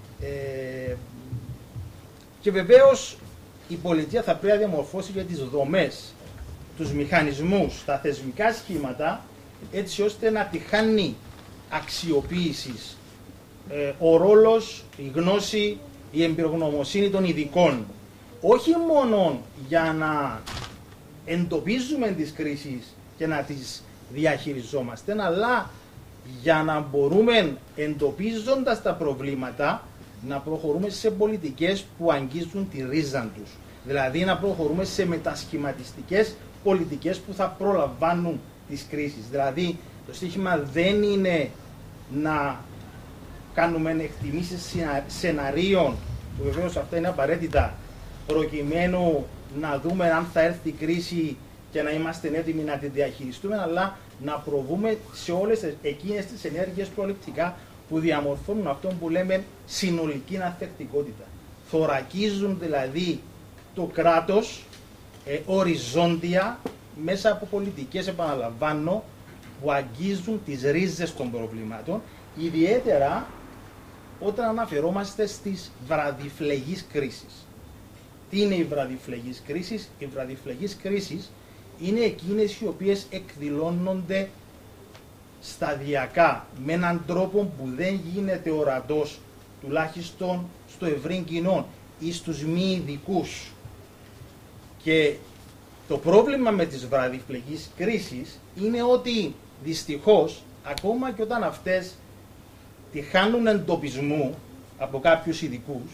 και βεβαίως η πολιτεία θα πρέπει να διαμορφώσει για τις δομές, τους μηχανισμούς, τα θεσμικά σχήματα, έτσι ώστε να τη χάνει αξιοποίησης, ο ρόλος, η γνώση, η εμπειρογνωμοσύνη των ειδικών, όχι μόνο για να εντοπίζουμε τις κρίσεις και να τις διαχειριζόμαστε, αλλά για να μπορούμε, εντοπίζοντας τα προβλήματα, να προχωρούμε σε πολιτικές που αγγίζουν τη ρίζα τους. Δηλαδή να προχωρούμε σε μετασχηματιστικές πολιτικές που θα προλαμβάνουν τις κρίσεις. Δηλαδή το στοίχημα δεν είναι να κάνουμε εκτιμήσεις σεναρίων, που βεβαίως αυτά είναι απαραίτητα, προκειμένου να δούμε αν θα έρθει η κρίση και να είμαστε έτοιμοι να τη διαχειριστούμε, αλλά να προβούμε σε όλες εκείνες τις ενέργειες προληπτικά που διαμορφώνουν αυτό που λέμε συνολική ανθεκτικότητα. Θωρακίζουν δηλαδή το κράτος οριζόντια μέσα από πολιτικές, επαναλαμβάνω, που αγγίζουν τις ρίζες των προβλημάτων, ιδιαίτερα όταν αναφερόμαστε στις βραδιφλεγείς κρίσεις. Τι είναι οι βραδιφλεγείς κρίσεις? Οι βραδιφλεγείς κρίσεις είναι εκείνες οι οποίες εκδηλώνονται σταδιακά, με έναν τρόπο που δεν γίνεται ορατός, τουλάχιστον στο ευρύ κοινό ή στους μη ειδικούς. Και το πρόβλημα με τις βραδιφλεγείς κρίσεις είναι ότι δυστυχώς, ακόμα και όταν αυτές τη χάνουν εντοπισμού από κάποιους ειδικούς,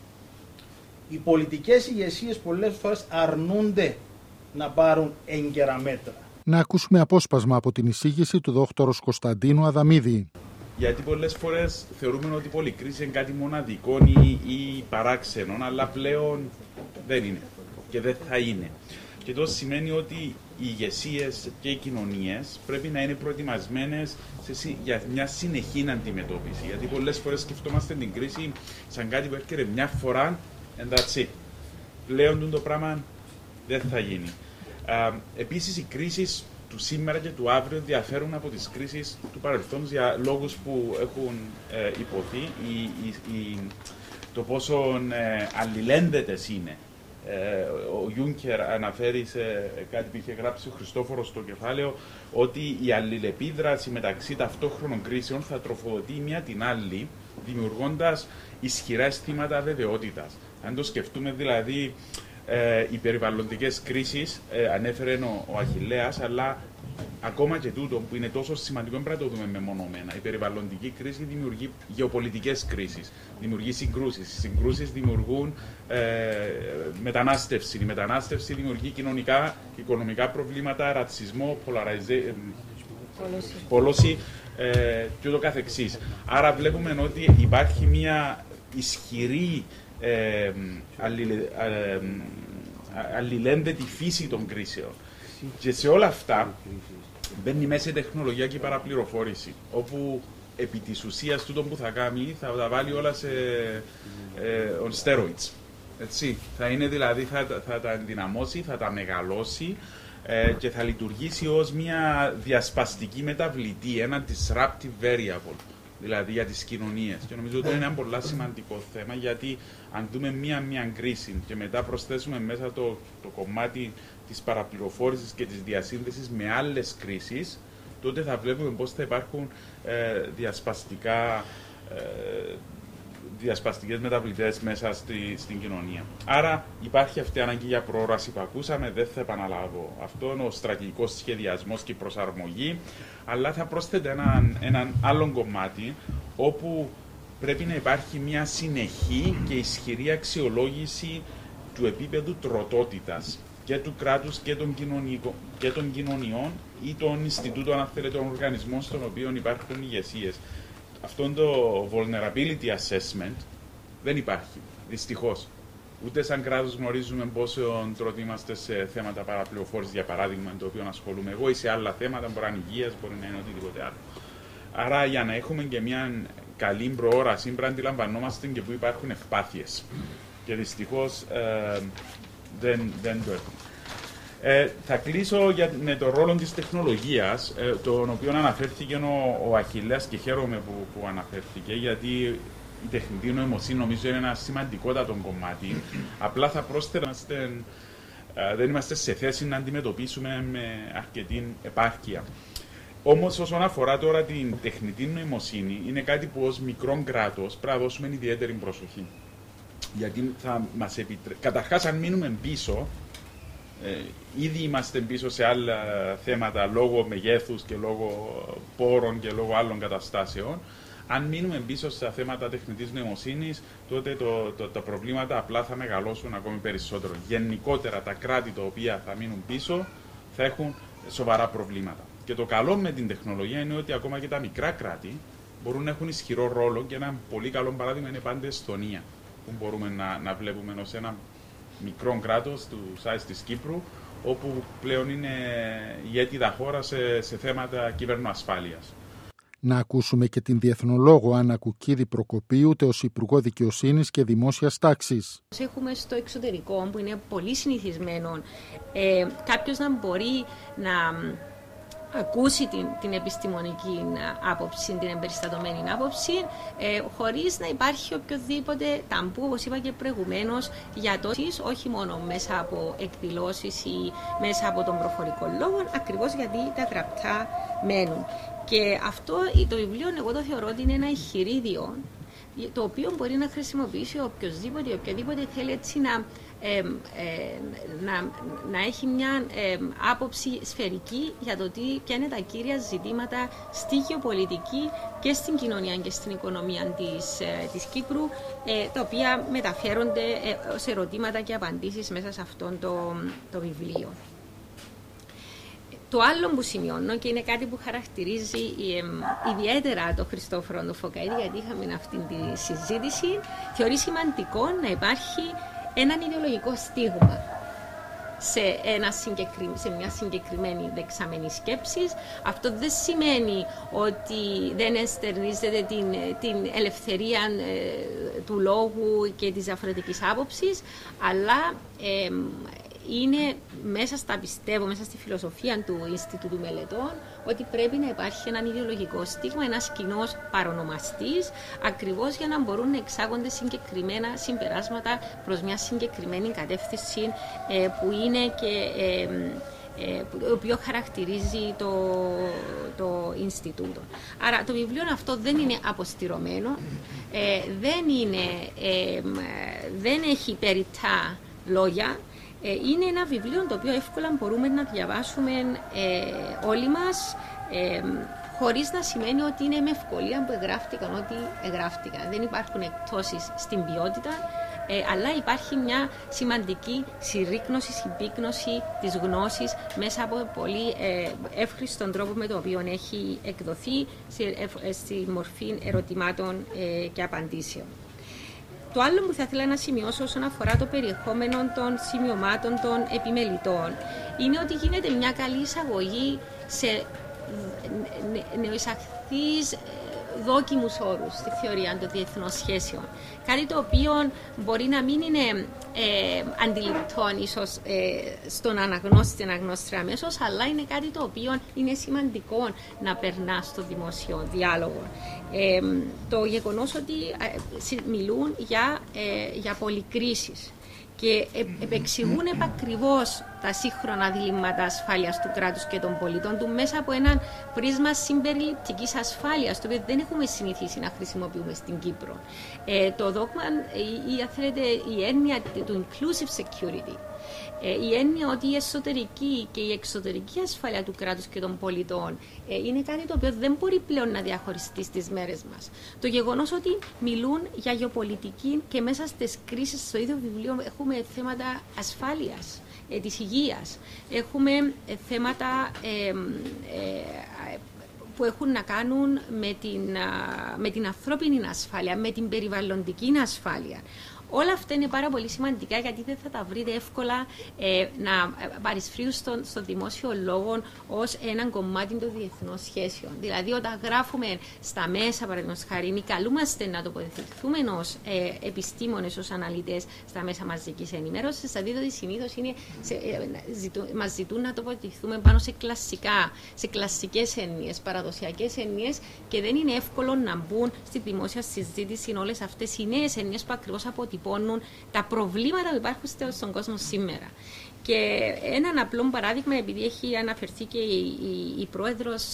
οι πολιτικές ηγεσίες πολλές φορές αρνούνται να πάρουν έγκαιρα μέτρα. Να ακούσουμε απόσπασμα από την εισήγηση του δόκτωρος Κωνσταντίνου Αδαμίδη. Γιατί πολλές φορές θεωρούμε ότι η πολυκρίση είναι κάτι μοναδικό ή παράξενο, αλλά πλέον δεν είναι και δεν θα είναι. Και αυτό σημαίνει ότι οι ηγεσίες και οι κοινωνίες πρέπει να είναι προετοιμασμένες για μια συνεχή αντιμετώπιση. Γιατί πολλές φορές σκεφτόμαστε την κρίση σαν κάτι που έρχεται μια φορά and that's it. Πλέον το πράγμα δεν θα γίνει. Επίσης, οι κρίσεις του σήμερα και του αύριο διαφέρουν από τις κρίσεις του παρελθόντος για λόγους που έχουν υποθεί. Το πόσο αλληλένδετες είναι. Ο Γιούνκερ αναφέρει σε κάτι που είχε γράψει ο Χριστόφορος στο κεφάλαιο, ότι η αλληλεπίδραση μεταξύ ταυτόχρονων κρίσεων θα τροφοδοτεί μία την άλλη, δημιουργώντας ισχυρά αισθήματα αβεβαιότητας. Αν το σκεφτούμε δηλαδή, οι περιβαλλοντικές κρίσεις, ανέφερε ο Αχιλλέας, αλλά ακόμα και τούτο που είναι τόσο σημαντικό, πρέπει να το δούμε μεμονωμένα. Η περιβαλλοντική κρίση δημιουργεί γεωπολιτικές κρίσεις, δημιουργεί συγκρούσεις. Οι συγκρούσεις δημιουργούν μετανάστευση. Η μετανάστευση δημιουργεί κοινωνικά, οικονομικά προβλήματα, ρατσισμό, πόλωση και ούτω καθεξής. Άρα βλέπουμε ότι υπάρχει μια ισχυρή αλληλένδετη φύση των κρίσεων. Και σε όλα αυτά μπαίνει μέσα η τεχνολογία και η παραπληροφόρηση, όπου επί της ουσίας τούτο που θα κάνει θα τα βάλει όλα σε on steroids. Έτσι. Θα είναι δηλαδή, θα τα ενδυναμώσει, θα τα μεγαλώσει και θα λειτουργήσει ως μια διασπαστική μεταβλητή, ένα disruptive variable, δηλαδή για τις κοινωνίες. Και νομίζω ότι είναι ένα πολύ σημαντικό θέμα, γιατί αν δούμε μία κρίση και μετά προσθέσουμε μέσα το κομμάτι της παραπληροφόρησης και της διασύνδεσης με άλλες κρίσεις, τότε θα βλέπουμε πώς θα υπάρχουν διασπαστικές μεταβλητές μέσα στην κοινωνία. Άρα υπάρχει αυτή η ανάγκη για προόραση που ακούσαμε, δεν θα επαναλάβω αυτόν, ο στρατηγικός σχεδιασμός και η προσαρμογή, αλλά θα πρόσθετε έναν άλλο κομμάτι, όπου πρέπει να υπάρχει μια συνεχή και ισχυρή αξιολόγηση του επίπεδου τροτότητας και του κράτους και των κοινωνιών ή των Ινστιτούτων, αν θέλετε, των οργανισμών στον οποίο υπάρχουν ηγεσίες. Αυτό το vulnerability assessment δεν υπάρχει, δυστυχώς. Ούτε σαν κράτος γνωρίζουμε πόσο τρώτη είμαστε σε θέματα παραπληροφόρησης, για παράδειγμα, το οποίο ασχολούμαι εγώ, ή σε άλλα θέματα, μπορεί να είναι υγείας, μπορεί να είναι οτιδήποτε άλλο. Άρα, για να έχουμε και μια καλή προόραση, πρέπει να αντιλαμβανόμαστε και που υπάρχουν ευπάθειες. Και δυστυχώς δεν το έχουμε. Θα κλείσω με το ρόλο της τεχνολογίας, τον οποίο αναφέρθηκε ο Αχιλλέας, και χαίρομαι που αναφέρθηκε, γιατί η τεχνητή νοημοσύνη νομίζω είναι ένα σημαντικότατο κομμάτι. Απλά θα πρόσθετα, δεν είμαστε σε θέση να αντιμετωπίσουμε με αρκετή επάρκεια. Όμως όσον αφορά τώρα την τεχνητή νοημοσύνη, είναι κάτι που ως μικρό κράτος πρέπει να δώσουμε ιδιαίτερη προσοχή. Γιατί θα μας επιτρέψει. Καταρχάς, αν μείνουμε πίσω, ήδη είμαστε πίσω σε άλλα θέματα λόγω μεγέθους και λόγω πόρων και λόγω άλλων καταστάσεων. Αν μείνουμε πίσω στα θέματα τεχνητής νοημοσύνης, τότε τα προβλήματα απλά θα μεγαλώσουν ακόμη περισσότερο. Γενικότερα, τα κράτη τα οποία θα μείνουν πίσω θα έχουν σοβαρά προβλήματα. Και το καλό με την τεχνολογία είναι ότι ακόμα και τα μικρά κράτη μπορούν να έχουν ισχυρό ρόλο, και ένα πολύ καλό παράδειγμα είναι πάντα η Εστονία, που μπορούμε να βλέπουμε ως ένα μικρό κράτος του size της Κύπρου, όπου πλέον είναι ηγέτιδα χώρα σε θέματα κυβερνοασφάλειας. Να ακούσουμε και την διεθνολόγο Άννα Κουκκίδη-Προκοπίου, ως Υπουργό Δικαιοσύνης και Δημόσιας Τάξης. Έχουμε στο εξωτερικό, που είναι πολύ συνηθισμένο, κάποιος να μπορεί να ακούσει την επιστημονική άποψη, την εμπεριστατωμένη άποψη, χωρίς να υπάρχει οποιοδήποτε ταμπού, όπως είπα και προηγουμένως, για το όχι μόνο μέσα από εκδηλώσεις ή μέσα από τον προφορικό λόγο, ακριβώς γιατί τα γραπτά μένουν. Και αυτό το βιβλίο, εγώ το θεωρώ ότι είναι ένα εγχειρίδιο, το οποίο μπορεί να χρησιμοποιήσει οποιοδήποτε θέλει έτσι να έχει μια άποψη σφαιρική για το ποια είναι τα κύρια ζητήματα στη γεωπολιτική και στην κοινωνία και στην οικονομία της Κύπρου, τα οποία μεταφέρονται σε ερωτήματα και απαντήσεις μέσα σε αυτό το βιβλίο. Το άλλο που σημειώνω, και είναι κάτι που χαρακτηρίζει ιδιαίτερα τον Χριστόφορο τον Φωκαίδη, γιατί είχαμε αυτή τη συζήτηση, θεωρεί σημαντικό να υπάρχει έναν ιδεολογικό στίγμα σε μια συγκεκριμένη δεξαμενή σκέψης. Αυτό δεν σημαίνει ότι δεν εστερνίζεται την ελευθερία του λόγου και της διαφορετικής άποψης, αλλά είναι μέσα στη φιλοσοφία του Ινστιτούτου Μελετών ότι πρέπει να υπάρχει έναν ιδεολογικό στίγμα, ένας κοινός παρονομαστής, ακριβώς για να μπορούν να εξάγονται συγκεκριμένα συμπεράσματα προς μια συγκεκριμένη κατεύθυνση που είναι και το οποίο χαρακτηρίζει το Ινστιτούτο. Άρα το βιβλίο αυτό δεν είναι αποστηρωμένο, δεν έχει περιττά λόγια. Είναι ένα βιβλίο το οποίο εύκολα μπορούμε να διαβάσουμε όλοι μας, χωρίς να σημαίνει ότι είναι με ευκολία που εγγράφτηκαν ό,τι εγγράφτηκαν. Δεν υπάρχουν εκπτώσεις στην ποιότητα, αλλά υπάρχει μια σημαντική συρρίκνωση, συμπίκνωση της γνώσης μέσα από πολύ εύχριστον τρόπο με τον οποίο έχει εκδοθεί στη μορφή ερωτημάτων και απαντήσεων. Το άλλο που θα ήθελα να σημειώσω όσον αφορά το περιεχόμενο των σημειωμάτων των επιμελητών είναι ότι γίνεται μια καλή εισαγωγή σε νεοεισαχθείς δόκιμους όρους στη θεωρία των διεθνών σχέσεων. Κάτι το οποίο μπορεί να μην είναι αντιληπτό ίσως στον αναγνώστη, την αναγνώστρια αμέσως, αλλά είναι κάτι το οποίο είναι σημαντικό να περνά στο δημόσιο διάλογο. Το γεγονός ότι μιλούν για πολυκρίσεις και επεξηγούν επακριβώς τα σύγχρονα διλήμματα ασφάλειας του κράτους και των πολιτών του μέσα από ένα πρίσμα συμπεριληπτικής ασφάλειας, το οποίο δεν έχουμε συνηθίσει να χρησιμοποιούμε στην Κύπρο. Το δόγμα, ή αν θέλετε, η έννοια του inclusive security, η έννοια ότι η εσωτερική και η εξωτερική ασφάλεια του κράτους και των πολιτών είναι κάτι το οποίο δεν μπορεί πλέον να διαχωριστεί στις μέρες μας. Το γεγονός ότι μιλούν για γεωπολιτική και μέσα στις κρίσεις στο ίδιο βιβλίο έχουμε θέματα ασφάλειας, της υγείας, έχουμε θέματα που έχουν να κάνουν με την ανθρώπινη ασφάλεια, με την περιβαλλοντική ασφάλεια. Όλα αυτά είναι πάρα πολύ σημαντικά, γιατί δεν θα τα βρείτε εύκολα να παρισφρίουν στο δημόσιο λόγο ως έναν κομμάτι των διεθνών σχέσεων. Δηλαδή, όταν γράφουμε στα μέσα, παραδείγματος χάρη, ή καλούμαστε να τοποθετηθούμε ως επιστήμονες, ως αναλυτές στα μέσα μαζικής ενημέρωσης, αντίθετα συνήθως μας ζητούν να τοποθετηθούμε πάνω σε κλασικές έννοιες, παραδοσιακές έννοιες, και δεν είναι εύκολο να μπουν στη δημόσια συζήτηση όλες αυτές οι νέες έννοιες που ακριβώς αποτυπώνουν αποτυπώνουν τα προβλήματα που υπάρχουν στον κόσμο σήμερα. Και έναν απλό παράδειγμα, επειδή έχει αναφερθεί και η πρόεδρος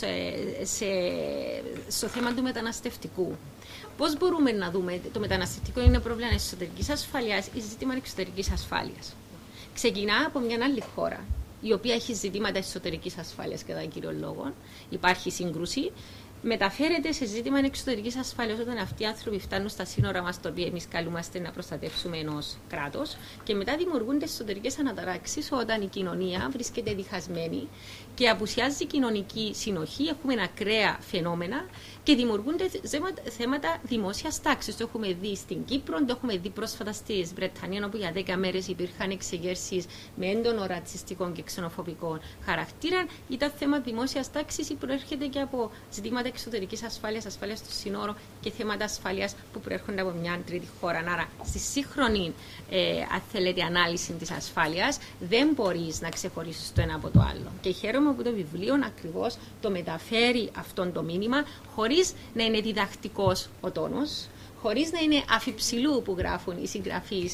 στο θέμα του μεταναστευτικού. Πώς μπορούμε να δούμε, το μεταναστευτικό είναι πρόβλημα εσωτερικής ασφάλειας ή ζήτημα εξωτερικής ασφάλειας. Ξεκινά από μια άλλη χώρα, η οποία έχει ζητήματα εσωτερικής ασφάλειας κατά κύριο λόγο, υπάρχει σύγκρουση, μεταφέρεται σε ζήτημα εξωτερικής ασφάλειας όταν αυτοί οι άνθρωποι φτάνουν στα σύνορα μας, το οποίο εμείς καλούμαστε να προστατεύσουμε ενός κράτος, και μετά δημιουργούνται εσωτερικές αναταράξεις όταν η κοινωνία βρίσκεται διχασμένη και απουσιάζει κοινωνική συνοχή, έχουμε ακραία φαινόμενα και δημιουργούνται θέματα δημόσιας τάξης. Το έχουμε δει στην Κύπρο, το έχουμε δει πρόσφατα στη Βρετανία, όπου για 10 μέρες υπήρχαν εξεγέρσεις με έντονο ρατσιστικών και ξενοφοβικών χαρακτήρων. Ήταν θέμα δημόσιας τάξης ή προέρχεται και από ζητήματα εξωτερικής ασφάλειας, ασφάλειας του συνόρου και θέματα ασφάλειας που προέρχονται από μια τρίτη χώρα. Άρα, στη σύγχρονη αν θέλετε, ανάλυση της ασφάλειας, δεν μπορείς να ξεχωρίσεις το ένα από το άλλο. Και χαίρομαι που το βιβλίο ακριβώς το μεταφέρει αυτό το μήνυμα, χωρίς να είναι διδακτικός ο τόνος, χωρίς να είναι αφιψηλού που γράφουν οι συγγραφείς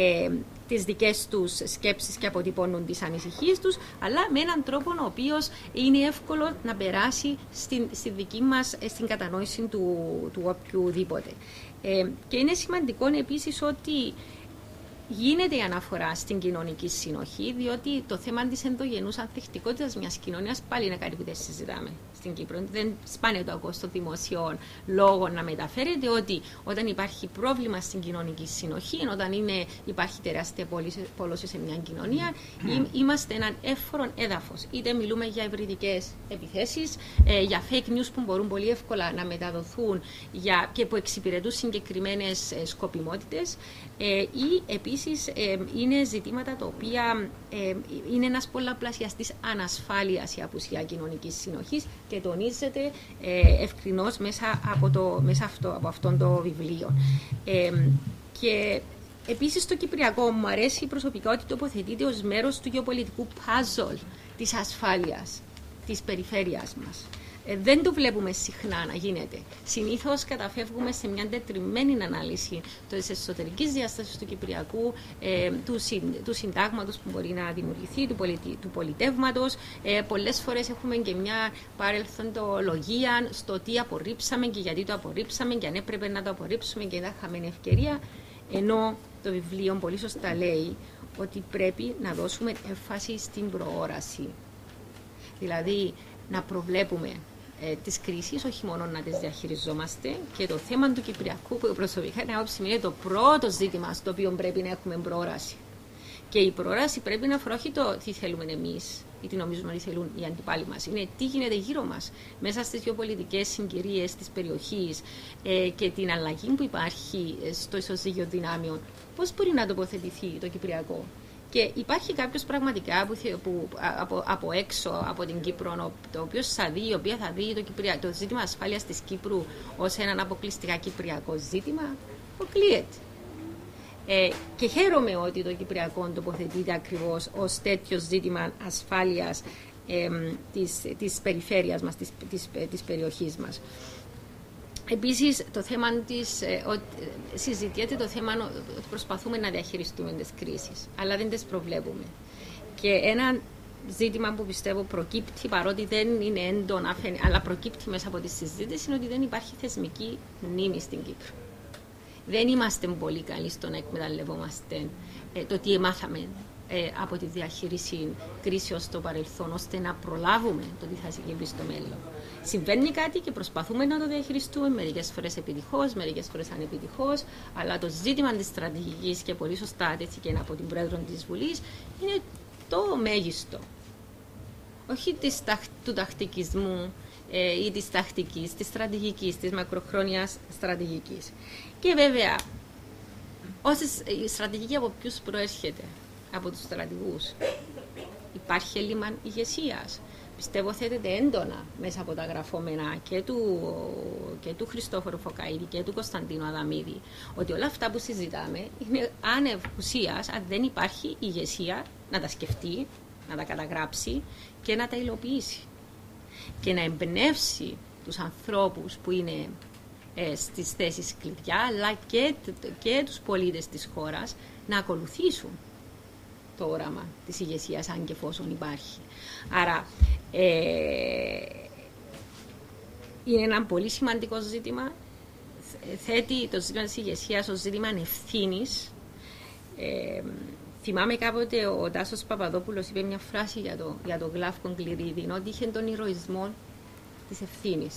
τις δικές τους σκέψεις και αποτυπώνουν τις ανησυχίες τους, αλλά με έναν τρόπο ο οποίος είναι εύκολο να περάσει στη δική μας στην κατανόηση του οποιοδήποτε. Και είναι σημαντικό επίσης ότι γίνεται η αναφορά στην κοινωνική συνοχή, διότι το θέμα της ενδογενούς ανθεκτικότητας μιας κοινωνίας πάλι είναι κάτι που δεν συζητάμε στην Κύπρο. Δεν σπάνιο το ακούω στο δημοσίο λόγο να μεταφέρεται ότι όταν υπάρχει πρόβλημα στην κοινωνική συνοχή, όταν υπάρχει τεράστια πόλωση σε μια κοινωνία, είμαστε έναν εύφορο έδαφος. Είτε μιλούμε για υβριδικές επιθέσεις, για fake news που μπορούν πολύ εύκολα να μεταδοθούν και που εξυπηρετούν συγκεκριμένες σκοπιμότητες, ή επίσης είναι ζητήματα τα οποία είναι ένας πολλαπλασιαστής ανασφάλειας η απουσία κοινωνικής συνοχής και τονίζεται ευκρινώς μέσα από αυτόν το βιβλίο. Και επίσης το Κυπριακό μου αρέσει προσωπικά ότι τοποθετείται ως μέρος του γεωπολιτικού puzzle της ασφάλειας της περιφέρειας μας. Δεν το βλέπουμε συχνά να γίνεται. Συνήθως καταφεύγουμε σε μια τετριμένη ανάλυση της εσωτερικής διάστασης του Κυπριακού, του συντάγματος που μπορεί να δημιουργηθεί, του πολιτεύματος. Πολλές φορές έχουμε και μια παρελθοντολογία στο τι απορρίψαμε και γιατί το απορρίψαμε και αν έπρεπε να το απορρίψουμε και ήταν χαμένη ευκαιρία. Ενώ το βιβλίο πολύ σωστά λέει ότι πρέπει να δώσουμε έμφαση στην προόραση. Δηλαδή, να προβλέπουμε τις κρίσεις, όχι μόνο να τις διαχειριζόμαστε, και το θέμα του Κυπριακού που προσωπικά είναι άποψη είναι το πρώτο ζήτημα στο οποίο πρέπει να έχουμε προόραση. Και η προόραση πρέπει να αφορά όχι το τι θέλουμε εμείς ή τι νομίζουμε ότι θέλουν οι αντιπάλοι μας. Είναι τι γίνεται γύρω μας, μέσα στις γεωπολιτικές συγκυρίες της περιοχής και την αλλαγή που υπάρχει στο ισοζύγιο δυνάμεων. Πώς μπορεί να τοποθετηθεί το Κυπριακό. Και υπάρχει κάποιος πραγματικά που από έξω από την Κύπρο, το οποίο η οποία θα δει το ζήτημα ασφάλειας της Κύπρου ως έναν αποκλειστικά κυπριακό ζήτημα, αποκλείεται. Και χαίρομαι ότι το Κυπριακό τοποθετείται ακριβώς ως τέτοιο ζήτημα ασφάλειας της περιφέρειας μας, της περιοχής μας. Επίσης, το θέμα συζητιέται το θέμα ότι προσπαθούμε να διαχειριστούμε τις κρίσεις, αλλά δεν τις προβλέπουμε. Και ένα ζήτημα που πιστεύω προκύπτει, παρότι δεν είναι έντονο, αλλά προκύπτει μέσα από τη συζήτηση, είναι ότι δεν υπάρχει θεσμική μνήμη στην Κύπρο. Δεν είμαστε πολύ καλοί στο να εκμεταλλευόμαστε το τι μάθαμε από τη διαχείριση κρίσεως στο παρελθόν, ώστε να προλάβουμε το τι θα συμβεί στο μέλλον. Συμβαίνει κάτι και προσπαθούμε να το διαχειριστούμε, μερικές φορές επιτυχώς, μερικές φορές ανεπιτυχώς, αλλά το ζήτημα της στρατηγικής, και πολύ σωστά τέθηκε από την Πρόεδρο της Βουλής, είναι το μέγιστο. Όχι του τακτικισμού ή της τακτικής, της στρατηγικής, της μακροχρόνιας στρατηγικής. Και βέβαια, η στρατηγική από ποιους προέρχεται? Από τους στρατηγούς. Υπάρχει έλλειμμα ηγεσίας. Πιστεύω θέτεται έντονα μέσα από τα γραφόμενα και του Χριστόφορου Φωκαίδη και του Κωνσταντίνου Αδαμίδη, ότι όλα αυτά που συζητάμε είναι άνευ ουσίας αν δεν υπάρχει ηγεσία να τα σκεφτεί, να τα καταγράψει και να τα υλοποιήσει. Και να εμπνεύσει τους ανθρώπους που είναι στις θέσεις κλειδιά, αλλά και τους πολίτες της χώρας να ακολουθήσουν το όραμα της ηγεσίας, αν και εφόσον υπάρχει. Άρα είναι ένα πολύ σημαντικό ζήτημα. Θέτει το ζήτημα της ηγεσίας ως ζήτημα ευθύνης. Θυμάμαι κάποτε ο Τάσος Παπαδόπουλος είπε μια φράση για το Γλάφκο Κληρίδη, ότι είχε τον ηρωισμό της ευθύνης.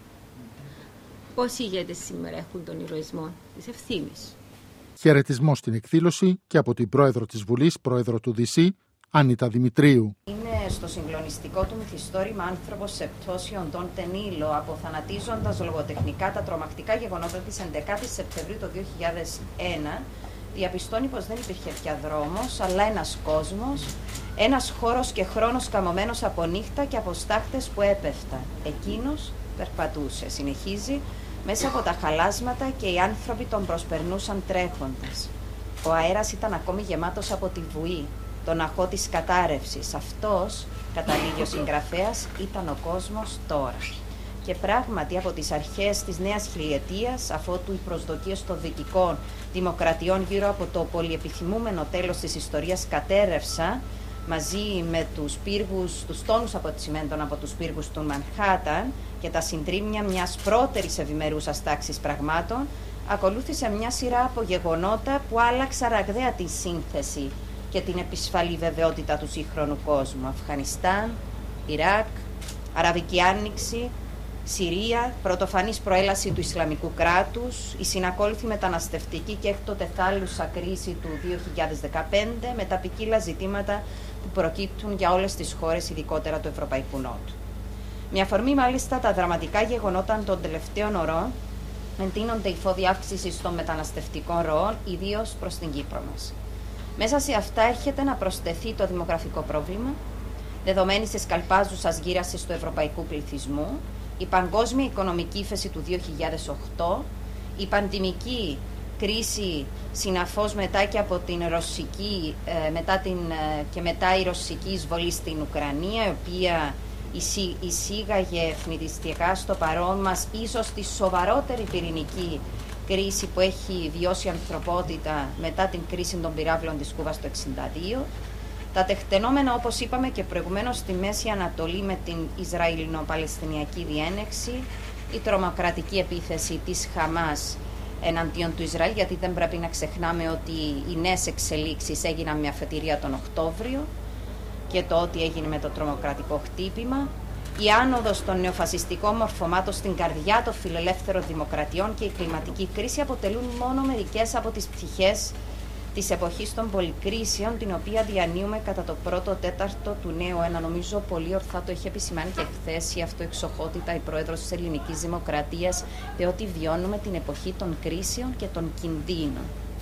Πόσοι ηγέτες σήμερα έχουν τον ηρωισμό της ευθύνης? Χαιρετισμό στην εκδήλωση και από την πρόεδρο της Βουλής, πρόεδρο του ΔΣ, Άννητα Δημητρίου. Είναι στο συγκλονιστικό του μυθιστόρημα άνθρωπος σε πτώση τον Τενήλο, αποθανατίζοντας λογοτεχνικά τα τρομακτικά γεγονότα της 11ης Σεπτεμβρίου το 2001, διαπιστώνει πως δεν υπήρχε πια δρόμος, αλλά ένας κόσμος, ένας χώρος και χρόνος καμωμένος από νύχτα και από στάχτες που έπεφταν. Εκείνος περπατούσε, συνεχίζει, μέσα από τα χαλάσματα και οι άνθρωποι τον προσπερνούσαν τρέχοντας. Ο αέρας ήταν ακόμη γεμάτος από τη βουή, τον αχώ της κατάρρευσης. Αυτός, καταλήγει ο συγγραφέας, ήταν ο κόσμος τώρα. Και πράγματι από τις αρχές της νέας χιλιετίας, αφότου οι προσδοκίες των δυτικών δημοκρατιών γύρω από το πολυεπιθυμούμενο τέλος της ιστορίας κατέρρευσαν, μαζί με τους τόνους αποτυπωμένων από τους πύργους του Μανχάταν και τα συντρίμμια μιας πρώτερης ευημερούσας τάξης πραγμάτων, ακολούθησε μια σειρά από γεγονότα που άλλαξαν ραγδαία τη σύνθεση και την επισφαλή βεβαιότητα του σύγχρονου κόσμου. Αφγανιστάν, Ιράκ, Αραβική Άνοιξη, Συρία, πρωτοφανής προέλαση του Ισλαμικού κράτους, η συνακόλουθη μεταναστευτική και έκτοτε θάλουσσα κρίση του 2015 με τα ποικίλα ζητήματα που προκύπτουν για όλες τις χώρες, ειδικότερα του Ευρωπαϊκού Νότου. Με αφορμή μάλιστα τα δραματικά γεγονότα των τελευταίων ωρών, εντείνονται η φόβη αύξηση των μεταναστευτικών ροών, ιδίως προς την Κύπρο μας. Μέσα σε αυτά έρχεται να προσθεθεί το δημογραφικό πρόβλημα, δεδομένης της καλπάζουσας γύρασης του ευρωπαϊκού πληθυσμού, η παγκόσμια οικονομική ύφεση του 2008, η πανδημική κρίση συναφώς μετά και από την ρωσική, μετά η ρωσική εισβολή στην Ουκρανία, η οποία εισήγαγε ευνηδιστικά στο παρόν μας ίσως τη σοβαρότερη πυρηνική κρίση που έχει βιώσει η ανθρωπότητα μετά την κρίση των πυράβλων της Κούβας το 1962. Τα τεκτενόμενα, όπως είπαμε και προηγουμένως, στη Μέση Ανατολή με την Ισραηλινο-Παλαιστινιακή διένεξη, η τρομοκρατική επίθεση της Χαμάς εναντίον του Ισραήλ, γιατί δεν πρέπει να ξεχνάμε ότι οι νέες εξελίξεις έγιναν με αφετηρία τον Οκτώβριο και το ότι έγινε με το τρομοκρατικό χτύπημα, η άνοδος των νεοφασιστικών μορφωμάτων στην καρδιά των φιλελεύθερων δημοκρατιών και η κλιματική κρίση αποτελούν μόνο μερικές από τις πτυχές της εποχής των πολυκρίσεων, την οποία διανύουμε κατά το πρώτο τέταρτο του νέου αιώνα. Νομίζω πολύ ορθά το είχε επισημάνει και χθες η αυτοεξοχότητα η πρόεδρος της Ελληνικής Δημοκρατίας, διότι βιώνουμε την εποχή των κρίσεων και των κινδύνων.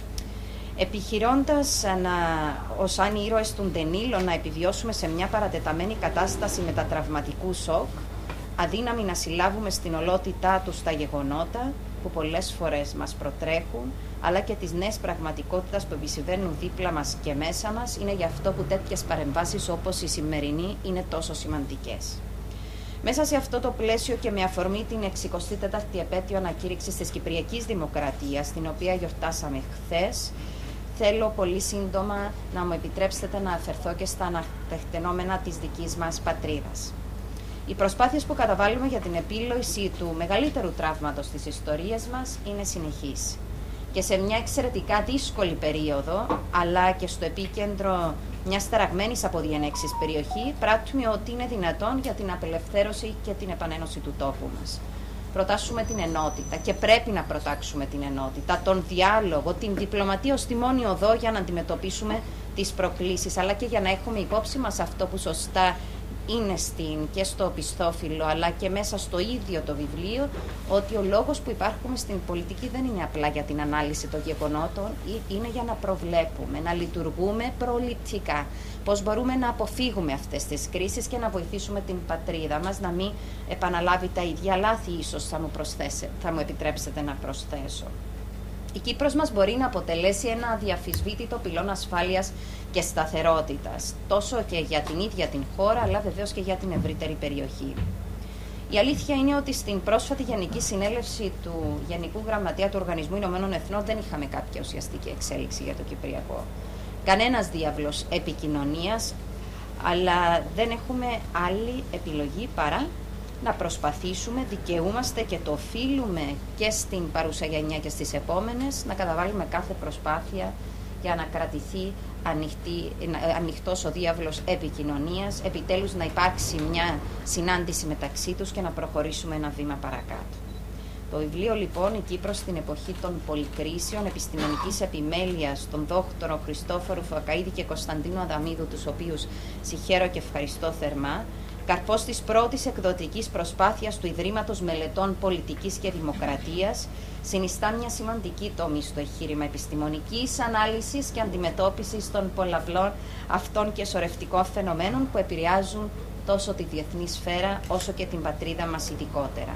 Επιχειρώντας ως αν οι ήρωες του Ντενίλο να επιβιώσουμε σε μια παρατεταμένη κατάσταση μετατραυματικού σοκ, αδύναμοι να συλλάβουμε στην ολότητά τους τα γεγονότα που πολλές φορές μας προτρέχουν, αλλά και τις νέες πραγματικότητες που επισυμβαίνουν δίπλα μας και μέσα μας, είναι γι' αυτό που τέτοιες παρεμβάσεις όπως η σημερινή είναι τόσο σημαντικές. Μέσα σε αυτό το πλαίσιο και με αφορμή την 64η επέτειο ανακήρυξης της Κυπριακής Δημοκρατίας, την οποία γιορτάσαμε χθες, θέλω πολύ σύντομα να μου επιτρέψετε να αφαιρθώ και στα ανατεκτενόμενα της δικής μας πατρίδας. Οι προσπάθειες που καταβάλουμε για την επίλυση του μεγαλύτερου τραύματος της ιστορίας μας είναι συνεχείς. Και σε μια εξαιρετικά δύσκολη περίοδο, αλλά και στο επίκεντρο μιας ταραγμένης από διενέξεις περιοχή, πράττουμε ό,τι είναι δυνατόν για την απελευθέρωση και την επανένωση του τόπου μας. Προτάσουμε την ενότητα και πρέπει να προτάξουμε την ενότητα, τον διάλογο, την διπλωματία ως τη μόνη οδό για να αντιμετωπίσουμε τις προκλήσεις, αλλά και για να έχουμε υπόψη μας αυτό που σωστά είναι και στο πιστόφυλλο, αλλά και μέσα στο ίδιο το βιβλίο, ότι ο λόγος που υπάρχουμε στην πολιτική δεν είναι απλά για την ανάλυση των γεγονότων, είναι για να προβλέπουμε, να λειτουργούμε προληπτικά. Πώς μπορούμε να αποφύγουμε αυτές τις κρίσεις και να βοηθήσουμε την πατρίδα μας να μην επαναλάβει τα ίδια λάθη, ίσως θα μου επιτρέψετε να προσθέσω. Η Κύπρος μας μπορεί να αποτελέσει ένα αδιαφυσβήτητο πυλώνα ασφάλειας και σταθερότητας, τόσο και για την ίδια την χώρα, αλλά βεβαίως και για την ευρύτερη περιοχή. Η αλήθεια είναι ότι στην πρόσφατη Γενική Συνέλευση του Γενικού Γραμματέα του Οργανισμού Ηνωμένων Εθνών δεν είχαμε κάποια ουσιαστική εξέλιξη για το Κυπριακό. Κανένας διάβλος επικοινωνίας, αλλά δεν έχουμε άλλη επιλογή παρά να προσπαθήσουμε, δικαιούμαστε και το οφείλουμε και στην παρούσα γενιά και στις επόμενες, να καταβάλουμε κάθε προσπάθεια για να κρατηθεί ανοιχτός ο διάβλος επικοινωνίας, επιτέλους να υπάρξει μια συνάντηση μεταξύ τους και να προχωρήσουμε ένα βήμα παρακάτω. Το βιβλίο λοιπόν «Η Κύπρος στην εποχή των πολυκρίσεων» επιστημονικής επιμέλειας των δόκτωρων Χριστόφορου Φωακαΐδη και Κωνσταντίνου Αδαμίδου, τους οποίους συγχαίρω και ευχαριστώ θερμά, καρπός της πρώτης εκδοτικής προσπάθειας του Ιδρύματος Μελετών Πολιτικής και Δημοκρατίας, συνιστά μια σημαντική τομή στο εγχείρημα επιστημονικής ανάλυσης και αντιμετώπισης των πολλαπλών αυτών και σωρευτικών φαινομένων που επηρεάζουν τόσο τη διεθνή σφαίρα όσο και την πατρίδα μας ειδικότερα.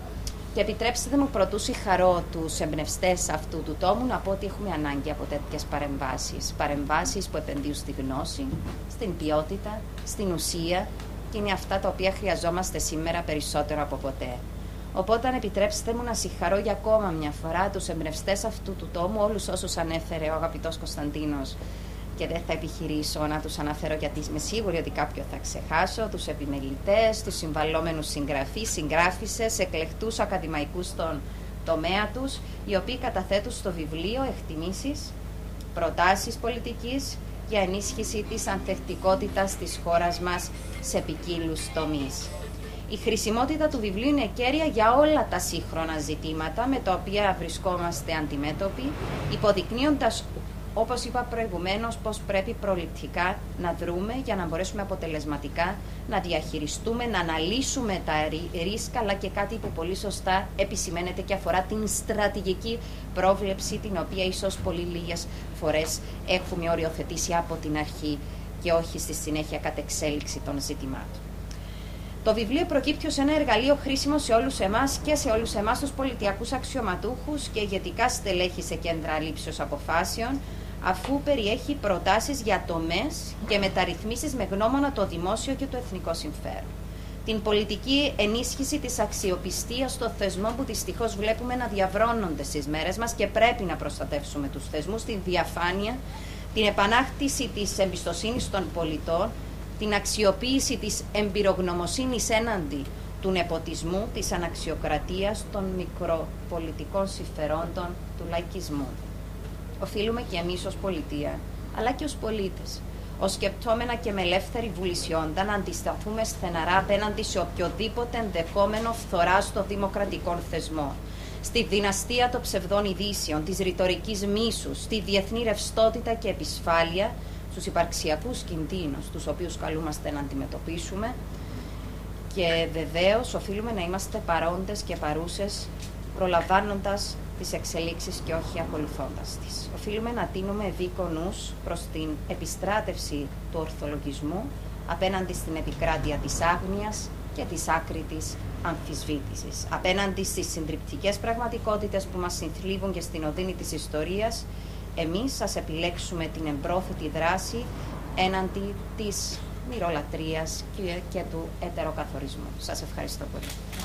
Και επιτρέψτε μου πρωτού συγχαρώ τους εμπνευστές αυτού του τόμου να πω ότι έχουμε ανάγκη από τέτοιες παρεμβάσεις. Παρεμβάσεις που επενδύουν στη γνώση, στην ποιότητα, στην ουσία, και είναι αυτά τα οποία χρειαζόμαστε σήμερα περισσότερο από ποτέ. Οπότε επιτρέψτε μου να συγχαρώ για ακόμα μια φορά τους εμπνευστές αυτού του τόμου, όλους όσους ανέφερε ο αγαπητός Κωνσταντίνος, και δεν θα επιχειρήσω να τους αναφέρω γιατί είμαι σίγουρη ότι κάποιο θα ξεχάσω, τους επιμελητές, τους συμβαλλόμενους συγγραφείς, συγγράφισσες, εκλεκτούς ακαδημαϊκούς στον τομέα τους, οι οποίοι καταθέτουν στο βιβλίο εκτιμήσεις, προτάσεις πολιτικής για ενίσχυση της ανθεκτικότητας της χώρας μας σε ποικίλους τομείς. Η χρησιμότητα του βιβλίου είναι κέρια για όλα τα σύγχρονα ζητήματα με τα οποία βρισκόμαστε αντιμέτωποι, υποδεικνύοντας, όπως είπα προηγουμένως, πώς πρέπει προληπτικά να δρούμε για να μπορέσουμε αποτελεσματικά να διαχειριστούμε, να αναλύσουμε τα ρίσκα, αλλά και κάτι που πολύ σωστά επισημαίνεται και αφορά την στρατηγική πρόβλεψη, την οποία ίσως πολύ λίγες φορές έχουμε οριοθετήσει από την αρχή και όχι στη συνέχεια κατ' εξέλιξη των ζητημάτων. Το βιβλίο προκύπτει ως ένα εργαλείο χρήσιμο σε όλους εμάς και σε όλους εμάς τους πολιτιακούς αξιωματούχους και ηγετικά στελέχη σε κέντρα λήψεως αποφάσεων, αφού περιέχει προτάσεις για τομές και μεταρρυθμίσεις με γνώμονα το δημόσιο και το εθνικό συμφέρον. Την πολιτική ενίσχυση της αξιοπιστίας των θεσμών που δυστυχώς βλέπουμε να διαβρώνονται στις μέρες μας και πρέπει να προστατεύσουμε τους θεσμούς, την διαφάνεια, την επανάκτηση της εμπιστοσύνης των πολιτών, την αξιοποίηση της εμπειρογνωμοσύνης έναντι του νεποτισμού, της αναξιοκρατίας, των μικροπολιτικών συμφερόντων, του λαϊκισμού. Οφείλουμε και εμείς ως πολιτεία, αλλά και ως πολίτες, ως σκεπτόμενα και με ελεύθερη βουλησιόντα, να αντισταθούμε στεναρά απέναντι σε οποιοδήποτε ενδεχόμενο φθορά των δημοκρατικών θεσμών, στη δυναστεία των ψευδών ειδήσεων, της ρητορικής μίσους, στη διεθνή ρευστότητα και επισφάλεια, στους υπαρξιακούς κινδύνους, τους οποίους καλούμαστε να αντιμετωπίσουμε, και βεβαίως οφείλουμε να είμαστε παρόντες και παρούσες, προλαμβάνοντας τις εξελίξεις και όχι ακολουθώντας τις. Οφείλουμε να τίνουμε ευήκο νους προς την επιστράτευση του ορθολογισμού απέναντι στην επικράτεια της άγνοιας και της άκρητης αμφισβήτησης. Απέναντι στις συντριπτικές πραγματικότητες που μας συνθλίβουν και στην οδύνη της ιστορίας, εμείς σας επιλέξουμε την εμπρόθετη δράση έναντι της μυρολατρείας και του ετεροκαθορισμού. Σας ευχαριστώ πολύ.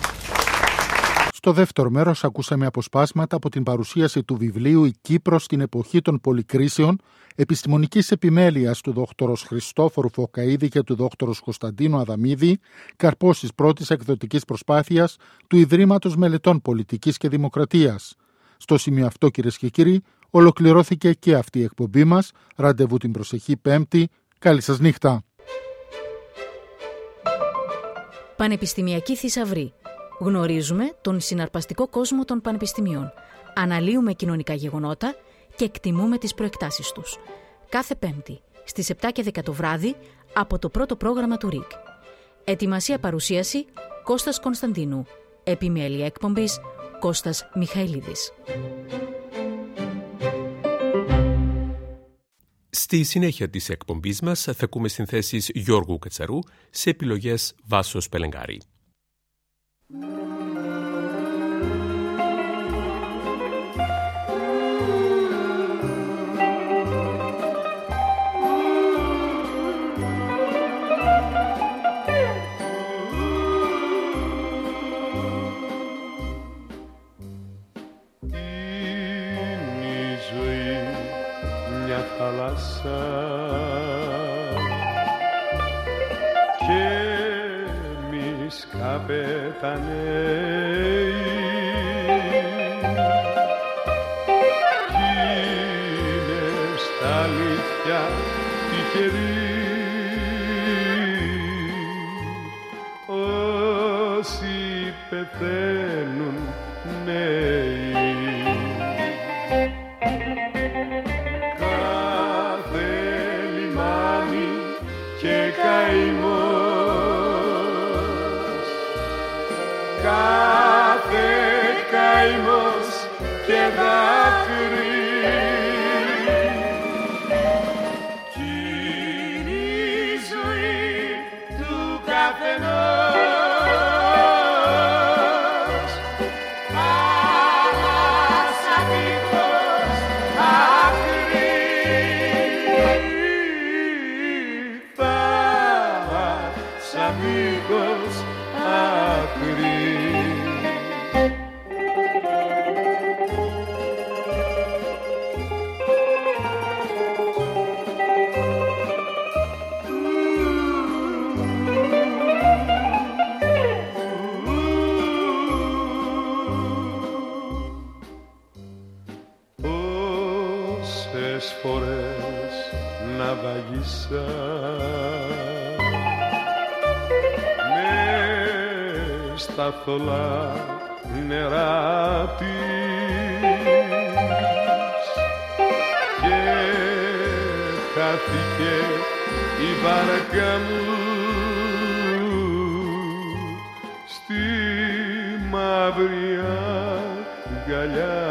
Στο δεύτερο μέρος ακούσαμε αποσπάσματα από την παρουσίαση του βιβλίου «Η Κύπρος στην εποχή των πολυκρίσεων» επιστημονικής επιμέλειας του δόκτωρος Χριστόφορου Φωακαΐδη και του δόκτωρος Κωνσταντίνου Αδαμίδη, καρπός της πρώτης εκδοτικής προσπάθειας του Ιδρύματος Μελετών Πολιτικής και Δημοκρατίας. Στο σημείο αυτό, κυρίες και κύριοι, ολοκληρώθηκε και αυτή η εκπομπή μας. Ραντεβού την προσεχή Πέμπτη. Καλή σας νύχτα. Πανεπιστημιακή θησαυρή. Γνωρίζουμε τον συναρπαστικό κόσμο των πανεπιστημίων. Αναλύουμε κοινωνικά γεγονότα και εκτιμούμε τις προεκτάσεις τους. Κάθε Πέμπτη, στις 7 και 10 το βράδυ, από το πρώτο πρόγραμμα του ΡΙΚ. Ετοιμασία παρουσίαση Κώστας Κωνσταντίνου. Επιμέλεια εκπομπής Κώστας Μιχαηλίδης. Στη συνέχεια της εκπομπής μας θα ακούμε συνθέσεις Γιώργου Κατσαρού σε επιλογές Βάσος Πελεγκάρη. μια θάλασσα και εμείς καπεταναίοι κι είναι στα αλήθεια τυχεροί όσοι πεθαίνουν νέοι. Κάθε λιμάνι και καημός, κάθε καημός και δάκρυ κι είναι η ζωή του καθενός. Θάλασσα δίχως άκρη, θάλασσα δίχως άκρη. Πόσες φορές να βαγίσα μες στα θολά νερά της και χάθηκε η βάρκα μου στη μαύρη αγκαλιά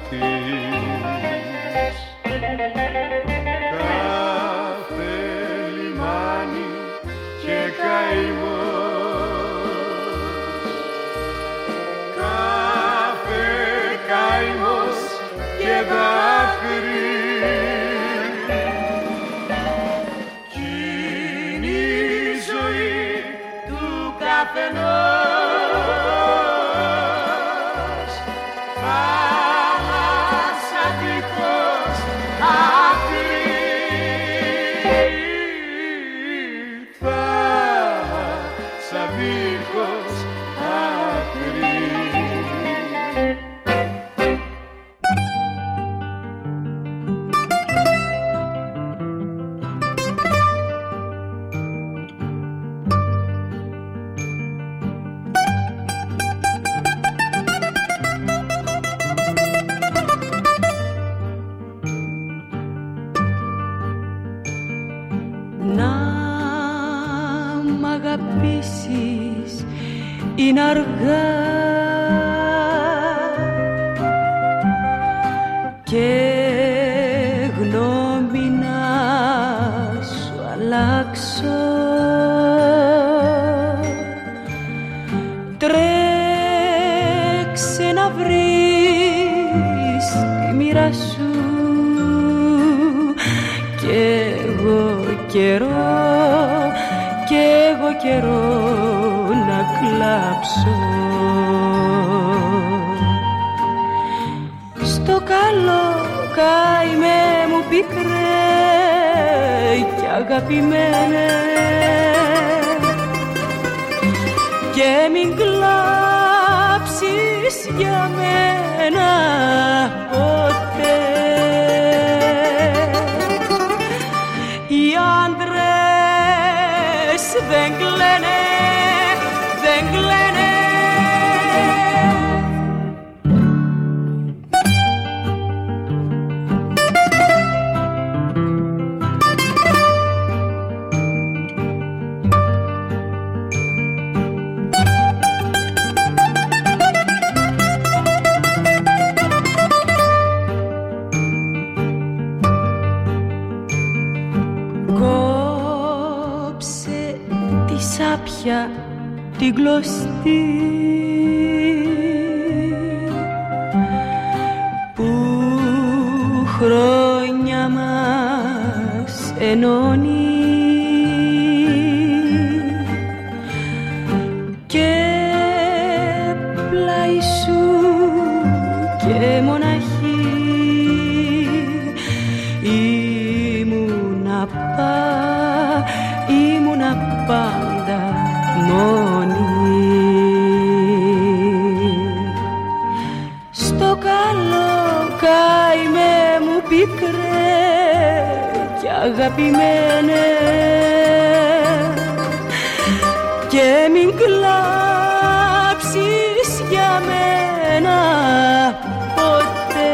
της. Κάθε λιμάνι και καημός, κάθε καημός και δάκρυ κι είναι η ζωή του καθενός. Θάλασσα δίχως άκρη, θάλασσα δίχως άκρη. Να μ' αγαπήσεις είναι αργά και γνώμη να σου αλλάξω. Τρέξε να βρεις τη μοίρα σου κι εγώ καιρό να κλάψω. Στο καλό καημέ μου πικρέ κι αγαπημένε και μην κλάψεις για μένα ποτέ. Οι άντρες δεν κλαίνε, δεν κλαίνε. Σάπια την κλωστή που χρόνια μας ενώνει και πλάι σου και μοναχή πάντα μόνη. Στο καλό καημέ μου πικρέ κι αγαπημένε, και μην κλάψεις για μένα ποτέ.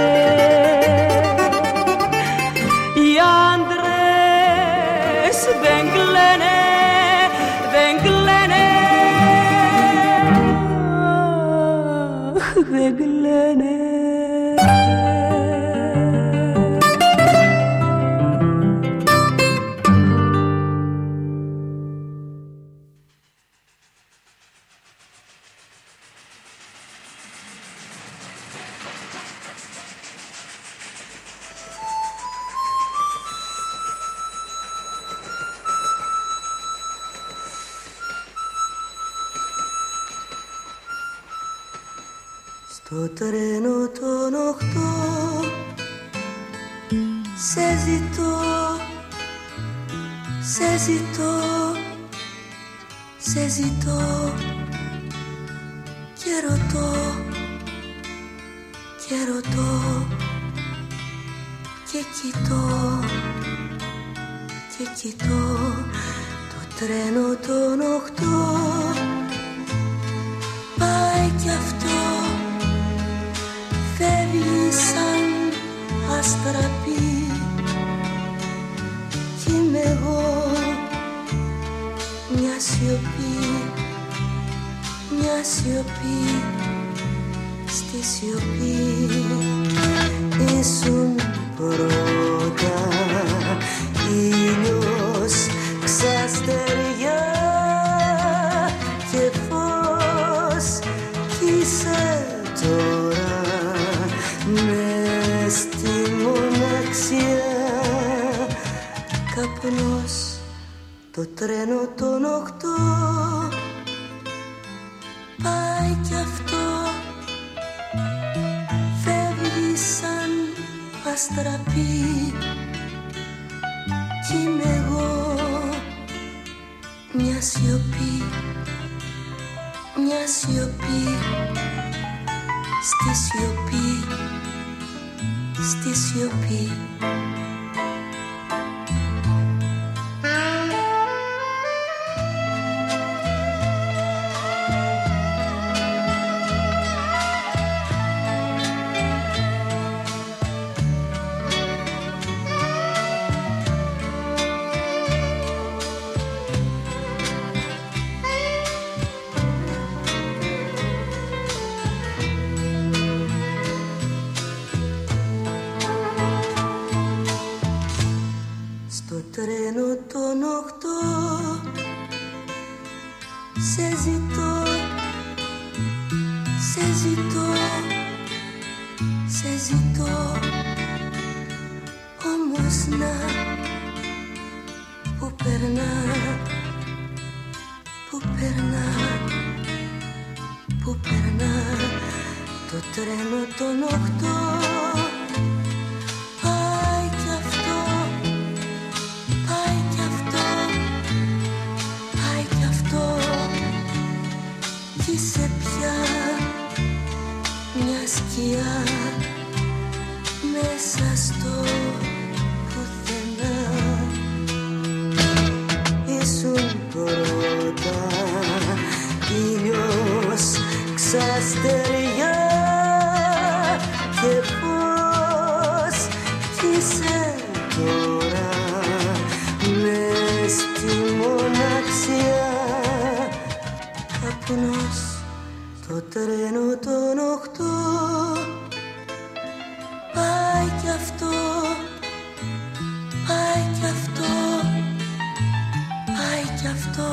Οι άντρες δεν κλαίνε, δεν κλαίνε, δεν κλαίνε. Στο τρένο των 8 σε ζητώ, σε ζητώ, σε ζητώ και ρωτώ, και ρωτώ και κοιτώ, και κοιτώ το τρένο των 8 πάει κι αυτό, φεύγει σαν αστραπή κι είμαι εγώ μια σιωπή, μια σιωπή στη σιωπή. Ήσουν πρώτα ήλιος ξαστεριά και φως κι είσαι τώρα μες στη μοναξιά. Καπνός το τρένο των 8 πάει κι αυτό, φεύγει σαν αστραπή κι είμαι εγώ μια σιωπή, μια σιωπή στη σιωπή, στη σιωπή. Τρένο των 8 σε ζητώ, σε ζητώ, σε ζητώ, όμως να που περνά, που περνά, που περνά το τρένο των 8 είσαι πια μια σκιά μέσα στο πουθενά. Ήσουν πρώτα ήλιος ξαστεριά και φως κι είσαι τώρα μες στη μοναξιά. Καπνός το τρένο των 8 πάει κι αυτό, πάει κι αυτό, πάει κι αυτό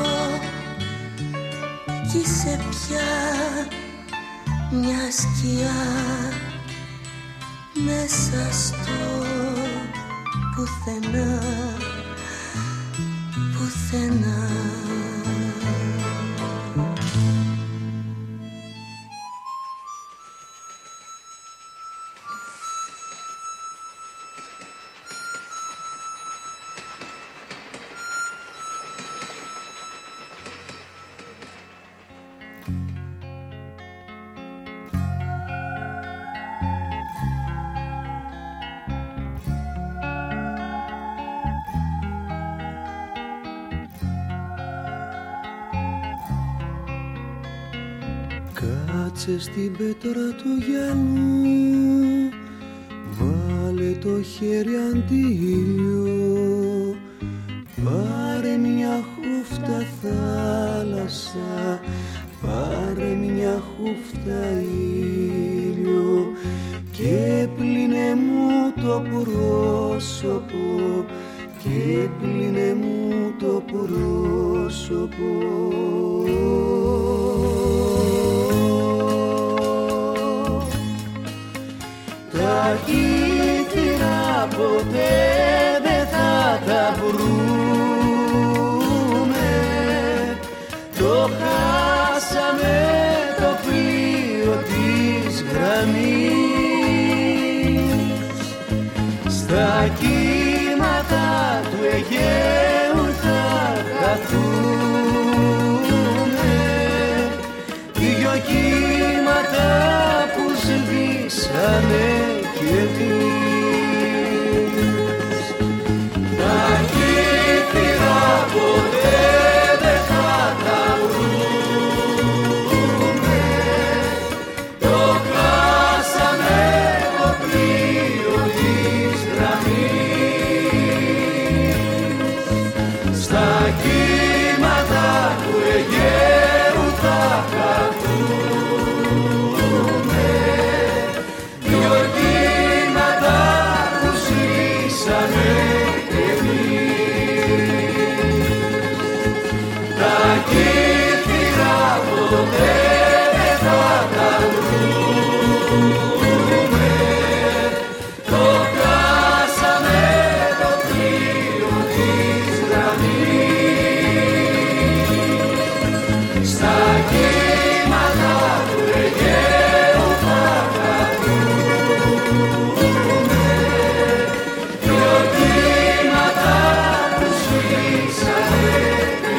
κι είσαι πια μια σκιά μέσα στο πουθενά, πουθενά. Κάτσε στην πέτρα του γυαλού, βάλε το χέρι αντίλιο, πάρε μια χούφτα θάλασσα, πάρε μια χούφτα ήλιο και πλύνε μου το πρόσωπο, και πλύνε μου το πρόσωπο. Τα κύθυρα ποτέ δεν θα τα βρούμε, το χάσαμε το πλοίο της γραμμής. Στα κύματα του Αιγαίου θα χαθούμε, δυο κύματα που σβήσανε και εμείς. Τα κύθυρα ποτέ δεν θα τα βρούμε, το χάσαμε το πλοίο της γραμμής. Στα κύματα του Αιγαίου θα χαθούμε, δυο κύματα που σβήσανε και εμείς. Τα κύθυρα ποτέ δεν θα τα βρούμε, το χάσαμε το πλοίο της γραμμής. Στα κύματα του Αιγαίου θα χαθούμε, δυο κύματα που σβήσανε και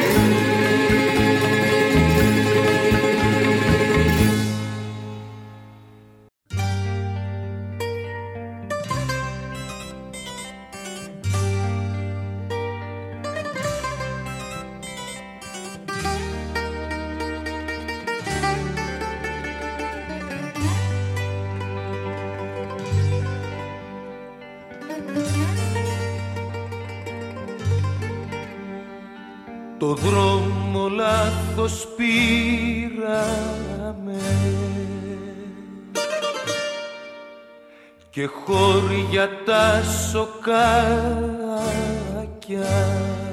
το δρόμο λάθος πήραμε και χώρια τα σοκάκια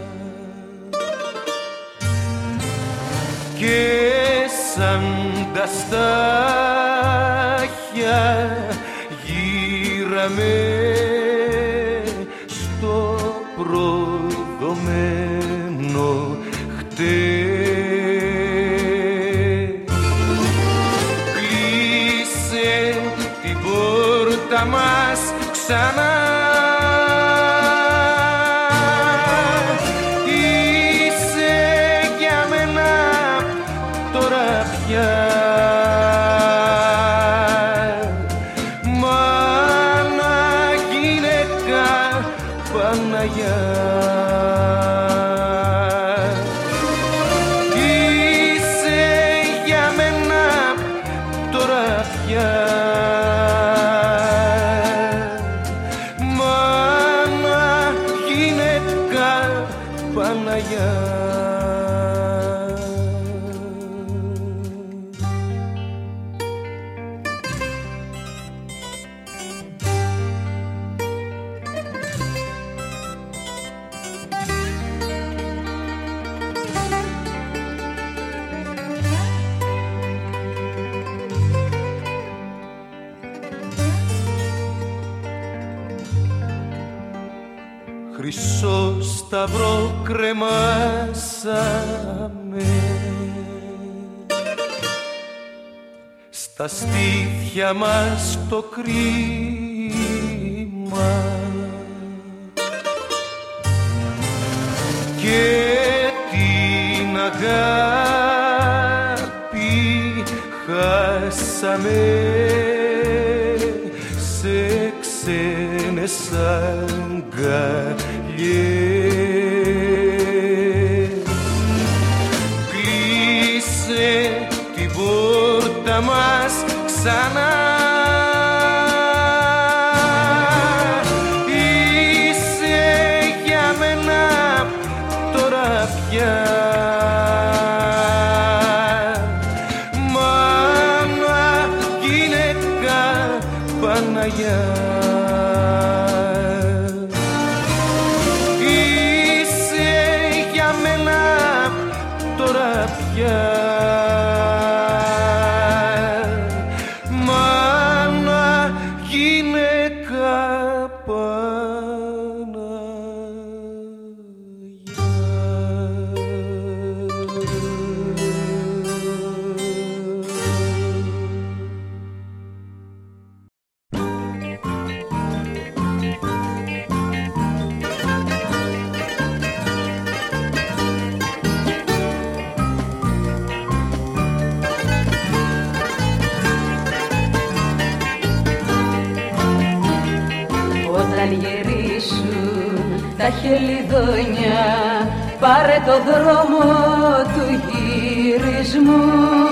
και σαν τα στάχια γύραμε στο προδομένο κλείσε την πόρτα μας ξανά, είσαι για μένα τώρα πια μάνα γυναίκα Παναγιά. Χρυσό σταυρό κρεμάσαμε στα στήθια μας το κρίμα και την αγάπη χάσαμε σε ξένες αγκαλιές. Κλείσε την πόρτα ξανά. Είσαι για μένα τώρα πια μάνα, γυναίκα, Παναγιά. Είσαι για μένα τώρα πια μάνα, γυναίκα, Όταν γυρίσουν τα χελιδόνια, πάρε το δρόμο του γυρισμού.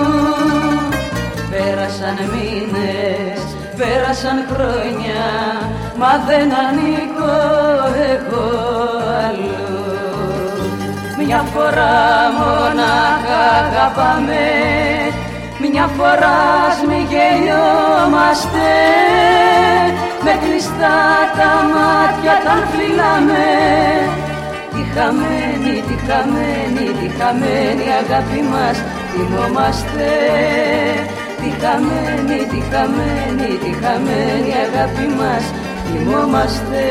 Πέρασαν μήνες, πέρασαν χρόνια, μα δεν ανήκω εγώ αλλού. Μια φορά μονάχα αγαπάμε, μια φορά ας μη γελιόμαστε, με κλειστά τα μάτια τα φυλάμε. Τη χαμένη, τη χαμένη, τη χαμένη αγάπη μας θυμόμαστε. Τη χαμένη, τη χαμένη, τη χαμένη αγάπη μας θυμόμαστε.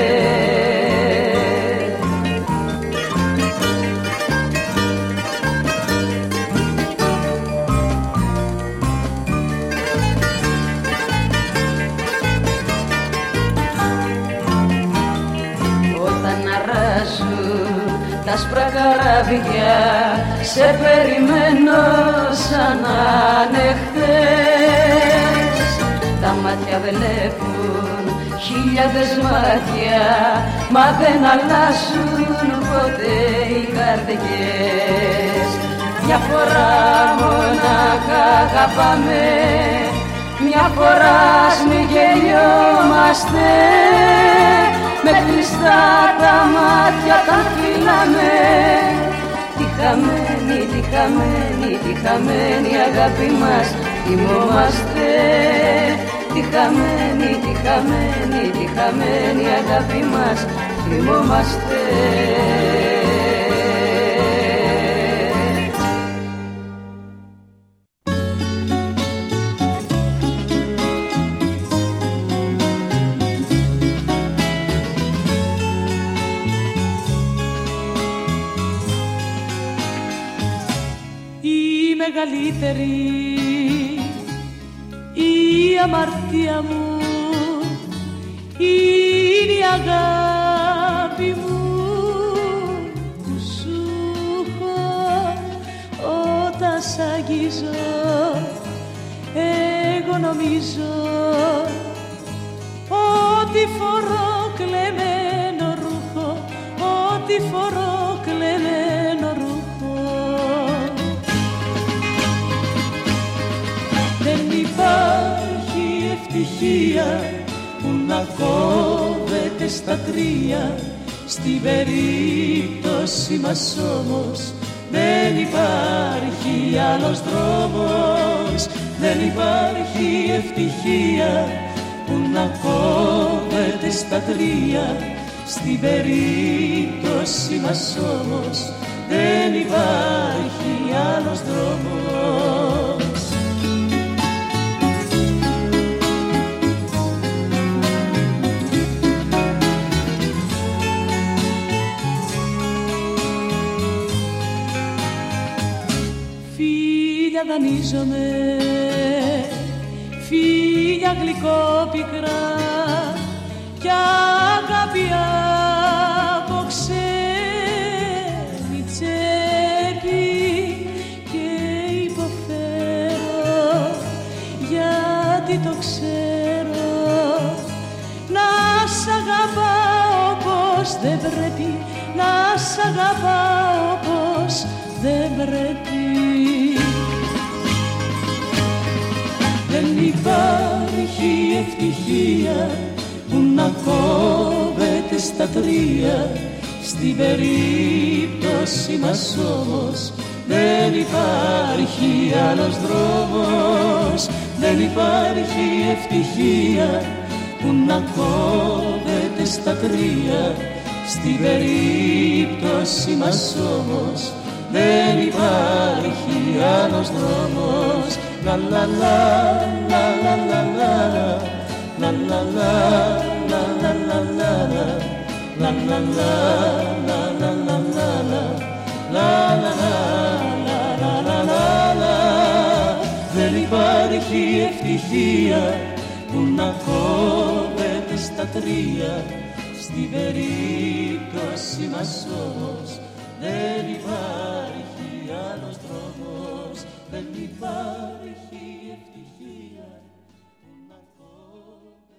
Τα άσπρα καράβια σε περιμένω σαν να είναι χθες. Τα μάτια βλέπουν χιλιάδες μάτια, μα δεν αλλάζουν ποτέ οι καρδιές. Μια φορά μονάχα αγαπάμε, μια φορά ας μη γελιόμαστε, με κλειστά τα μάτια τα φυλάμε. Τη χαμένη, τη χαμένη, τη χαμένη αγάπη μας θυμόμαστε. Τη χαμένη, τη χαμένη, τη χαμένη αγάπη μας θυμόμαστε. Μεγαλύτερη η αμαρτία μου είναι η αγάπη μου που σου έχω όταν σ' αγγίζω. Εγώ νομίζω ότι φορώ κλεμμένο ρούχο, ότι φορώ κλεμμένο ρούχο. Δεν υπάρχει ευτυχία που να κόβεται στα τρία. Στην περίπτωση μας όμως δεν υπάρχει άλλος δρόμος. Δεν υπάρχει ευτυχία που να κόβεται στα τρία. Στην περίπτωση μας όμως δεν υπάρχει άλλος δρόμος. Δανείζομαι φίλια γλυκόπικρα κι αγάπη από ξένη τσέπη και υποφέρω γιατί το ξέρω να σ' αγαπάω όπως δεν πρέπει, να σ' αγαπάω όπως δεν πρέπει. Δεν Δεν υπάρχει ευτυχία που να κόβεται στα τρία. Στην περίπτωση μας όμως δεν υπάρχει άλλος δρόμος. Δεν υπάρχει ευτυχία που να κόβεται στα τρία. Στην περίπτωση μας όμως δεν υπάρχει άλλος δρόμος. Λα λα λα λα λα λα λα λα λα λα λα λα λα la la la la la la la la la la la. Δεν υπάρχει ευτυχία που να κόβεται στα τρία. Στην περίπτωση μας όμως δεν υπάρχει άλλος δρόμος. Δεν υπάρχει ευτυχία που να κόβεται.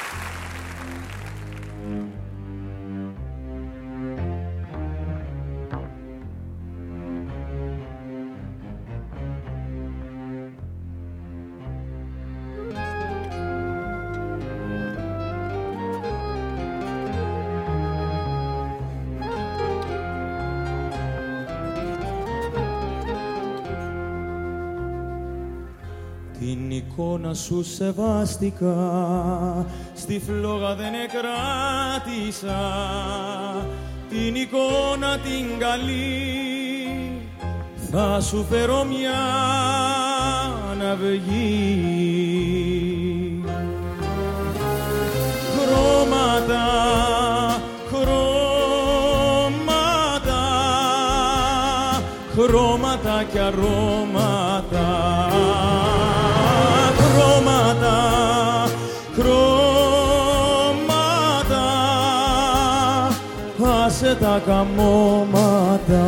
Την εικόνα σου σεβάστηκα, στη φλόγα δεν εκράτησα. Την εικόνα την καλή θα σου φέρω μια ναυγή. Χρώματα, χρώματα, χρώματα και αρώματα. Χρώματα, χρώματα, άσε τα καμώματα.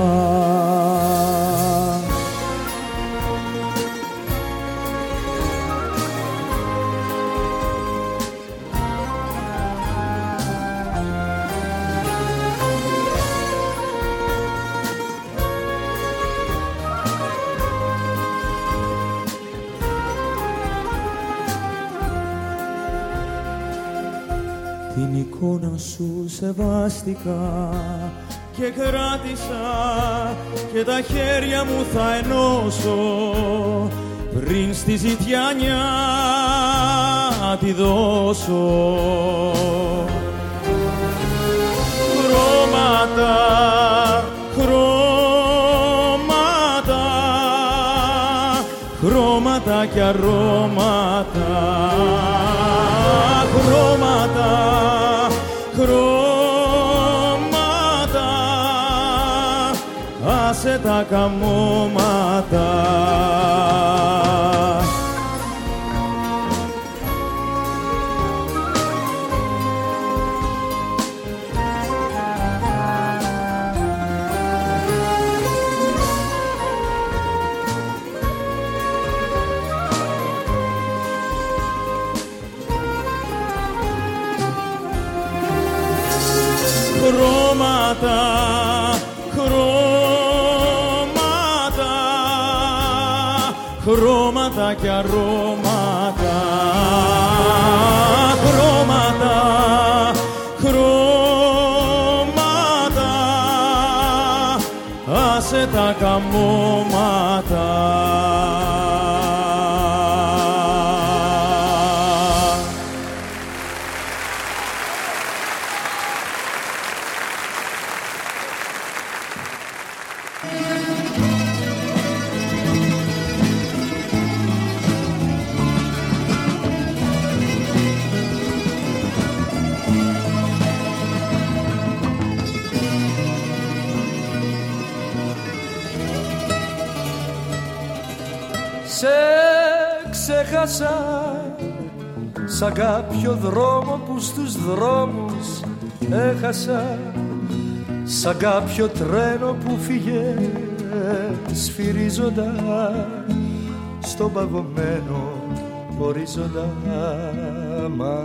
Την εικόνα σου σεβάστηκα και κράτησα και τα χέρια μου θα ενώσω πριν στη ζητιάνια τη δώσω. Χρώματα, χρώματα, χρώματα και αρώματα. Χρώματα, χρώματα, άσε τα καμώματα. Χρώματα, χρώματα, χρώματα και αρώματα. Χρώματα, χρώματα, άσε τα καμώματα. Ξέχασα σαν κάποιο δρόμο που στους δρόμους έχασα, σαν κάποιο τρένο που φύγε σφυρίζοντα στον παγωμένο ορίζοντα. Μα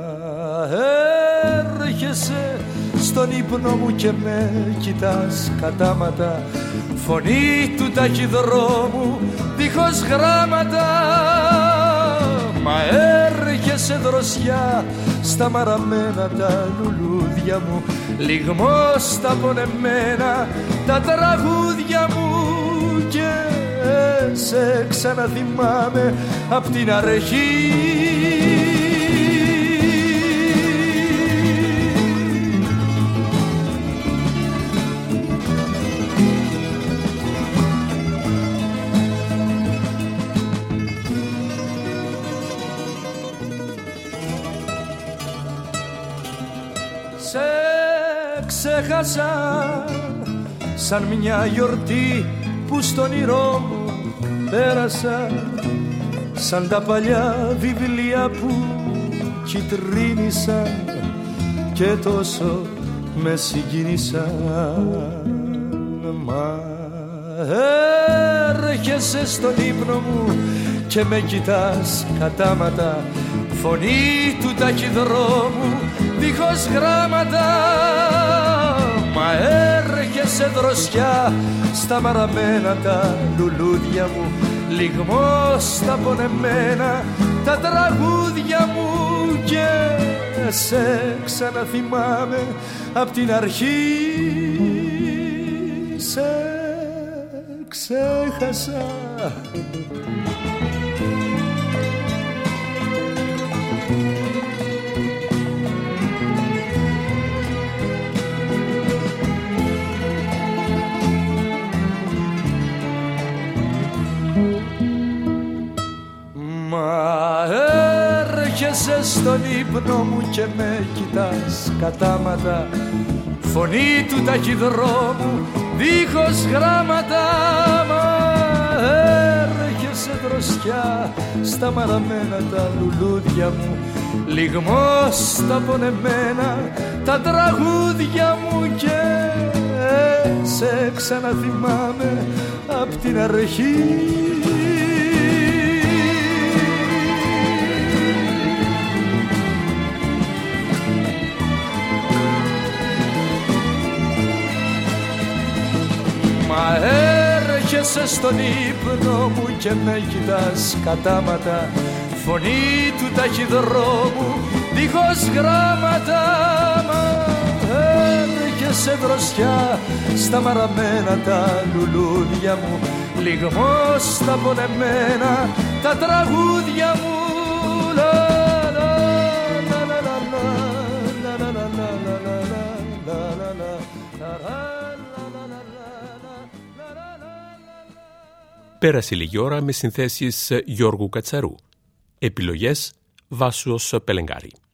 έρχεσαι στον ύπνο μου και με κοιτάς κατάματα, φωνή του ταχυδρόμου δίχως γράμματα. μα έρχεσαι δροσιά στα μαραμένα τα λουλούδια μου, λιγμός στα πονεμένα τα τραγούδια μου, και σε ξαναθυμάμαι απ' την αρχή. Ξέχασα σαν μια γιορτή που στον όνειρό μου πέρασα, σαν τα παλιά βιβλία που κυτρίνησαν και τόσο με συγκίνησαν. Μα έρχεσαι στον ύπνο μου και με κοιτάς κατάματα, φωνή του ταχυδρόμου δίχως γράμματα, μα έρχεσαι δροσιά στα μαραμένα τα λουλούδια μου, λιγμός στα πονεμένα τα τραγούδια μου, και σε ξαναθυμάμαι απ' την αρχή. Σε ξέχασα. Έρχεσαι στον ύπνο μου και με κοιτάς κατάματα, φωνή του ταχυδρόμου δίχως γράμματα, μα έρχεσαι δροσιά στα μαραμένα τα λουλούδια μου, λιγμός στα πονεμένα τα τραγούδια μου, και σε ξαναθυμάμαι απ' την αρχή. Μα έρχεσαι στον ύπνο μου και με κοιτάς κατάματα, φωνή του ταχυδρόμου δίχως γράμματα, μα έρχεσαι δροσιά στα μαραμένα τα λουλούδια μου, λιγμός στα πονεμένα τα τραγούδια μου. Πέρασε λίγη ώρα με συνθέσεις Γιώργου Κατσαρού. Επιλογές Βάσος Πελεγκάρη.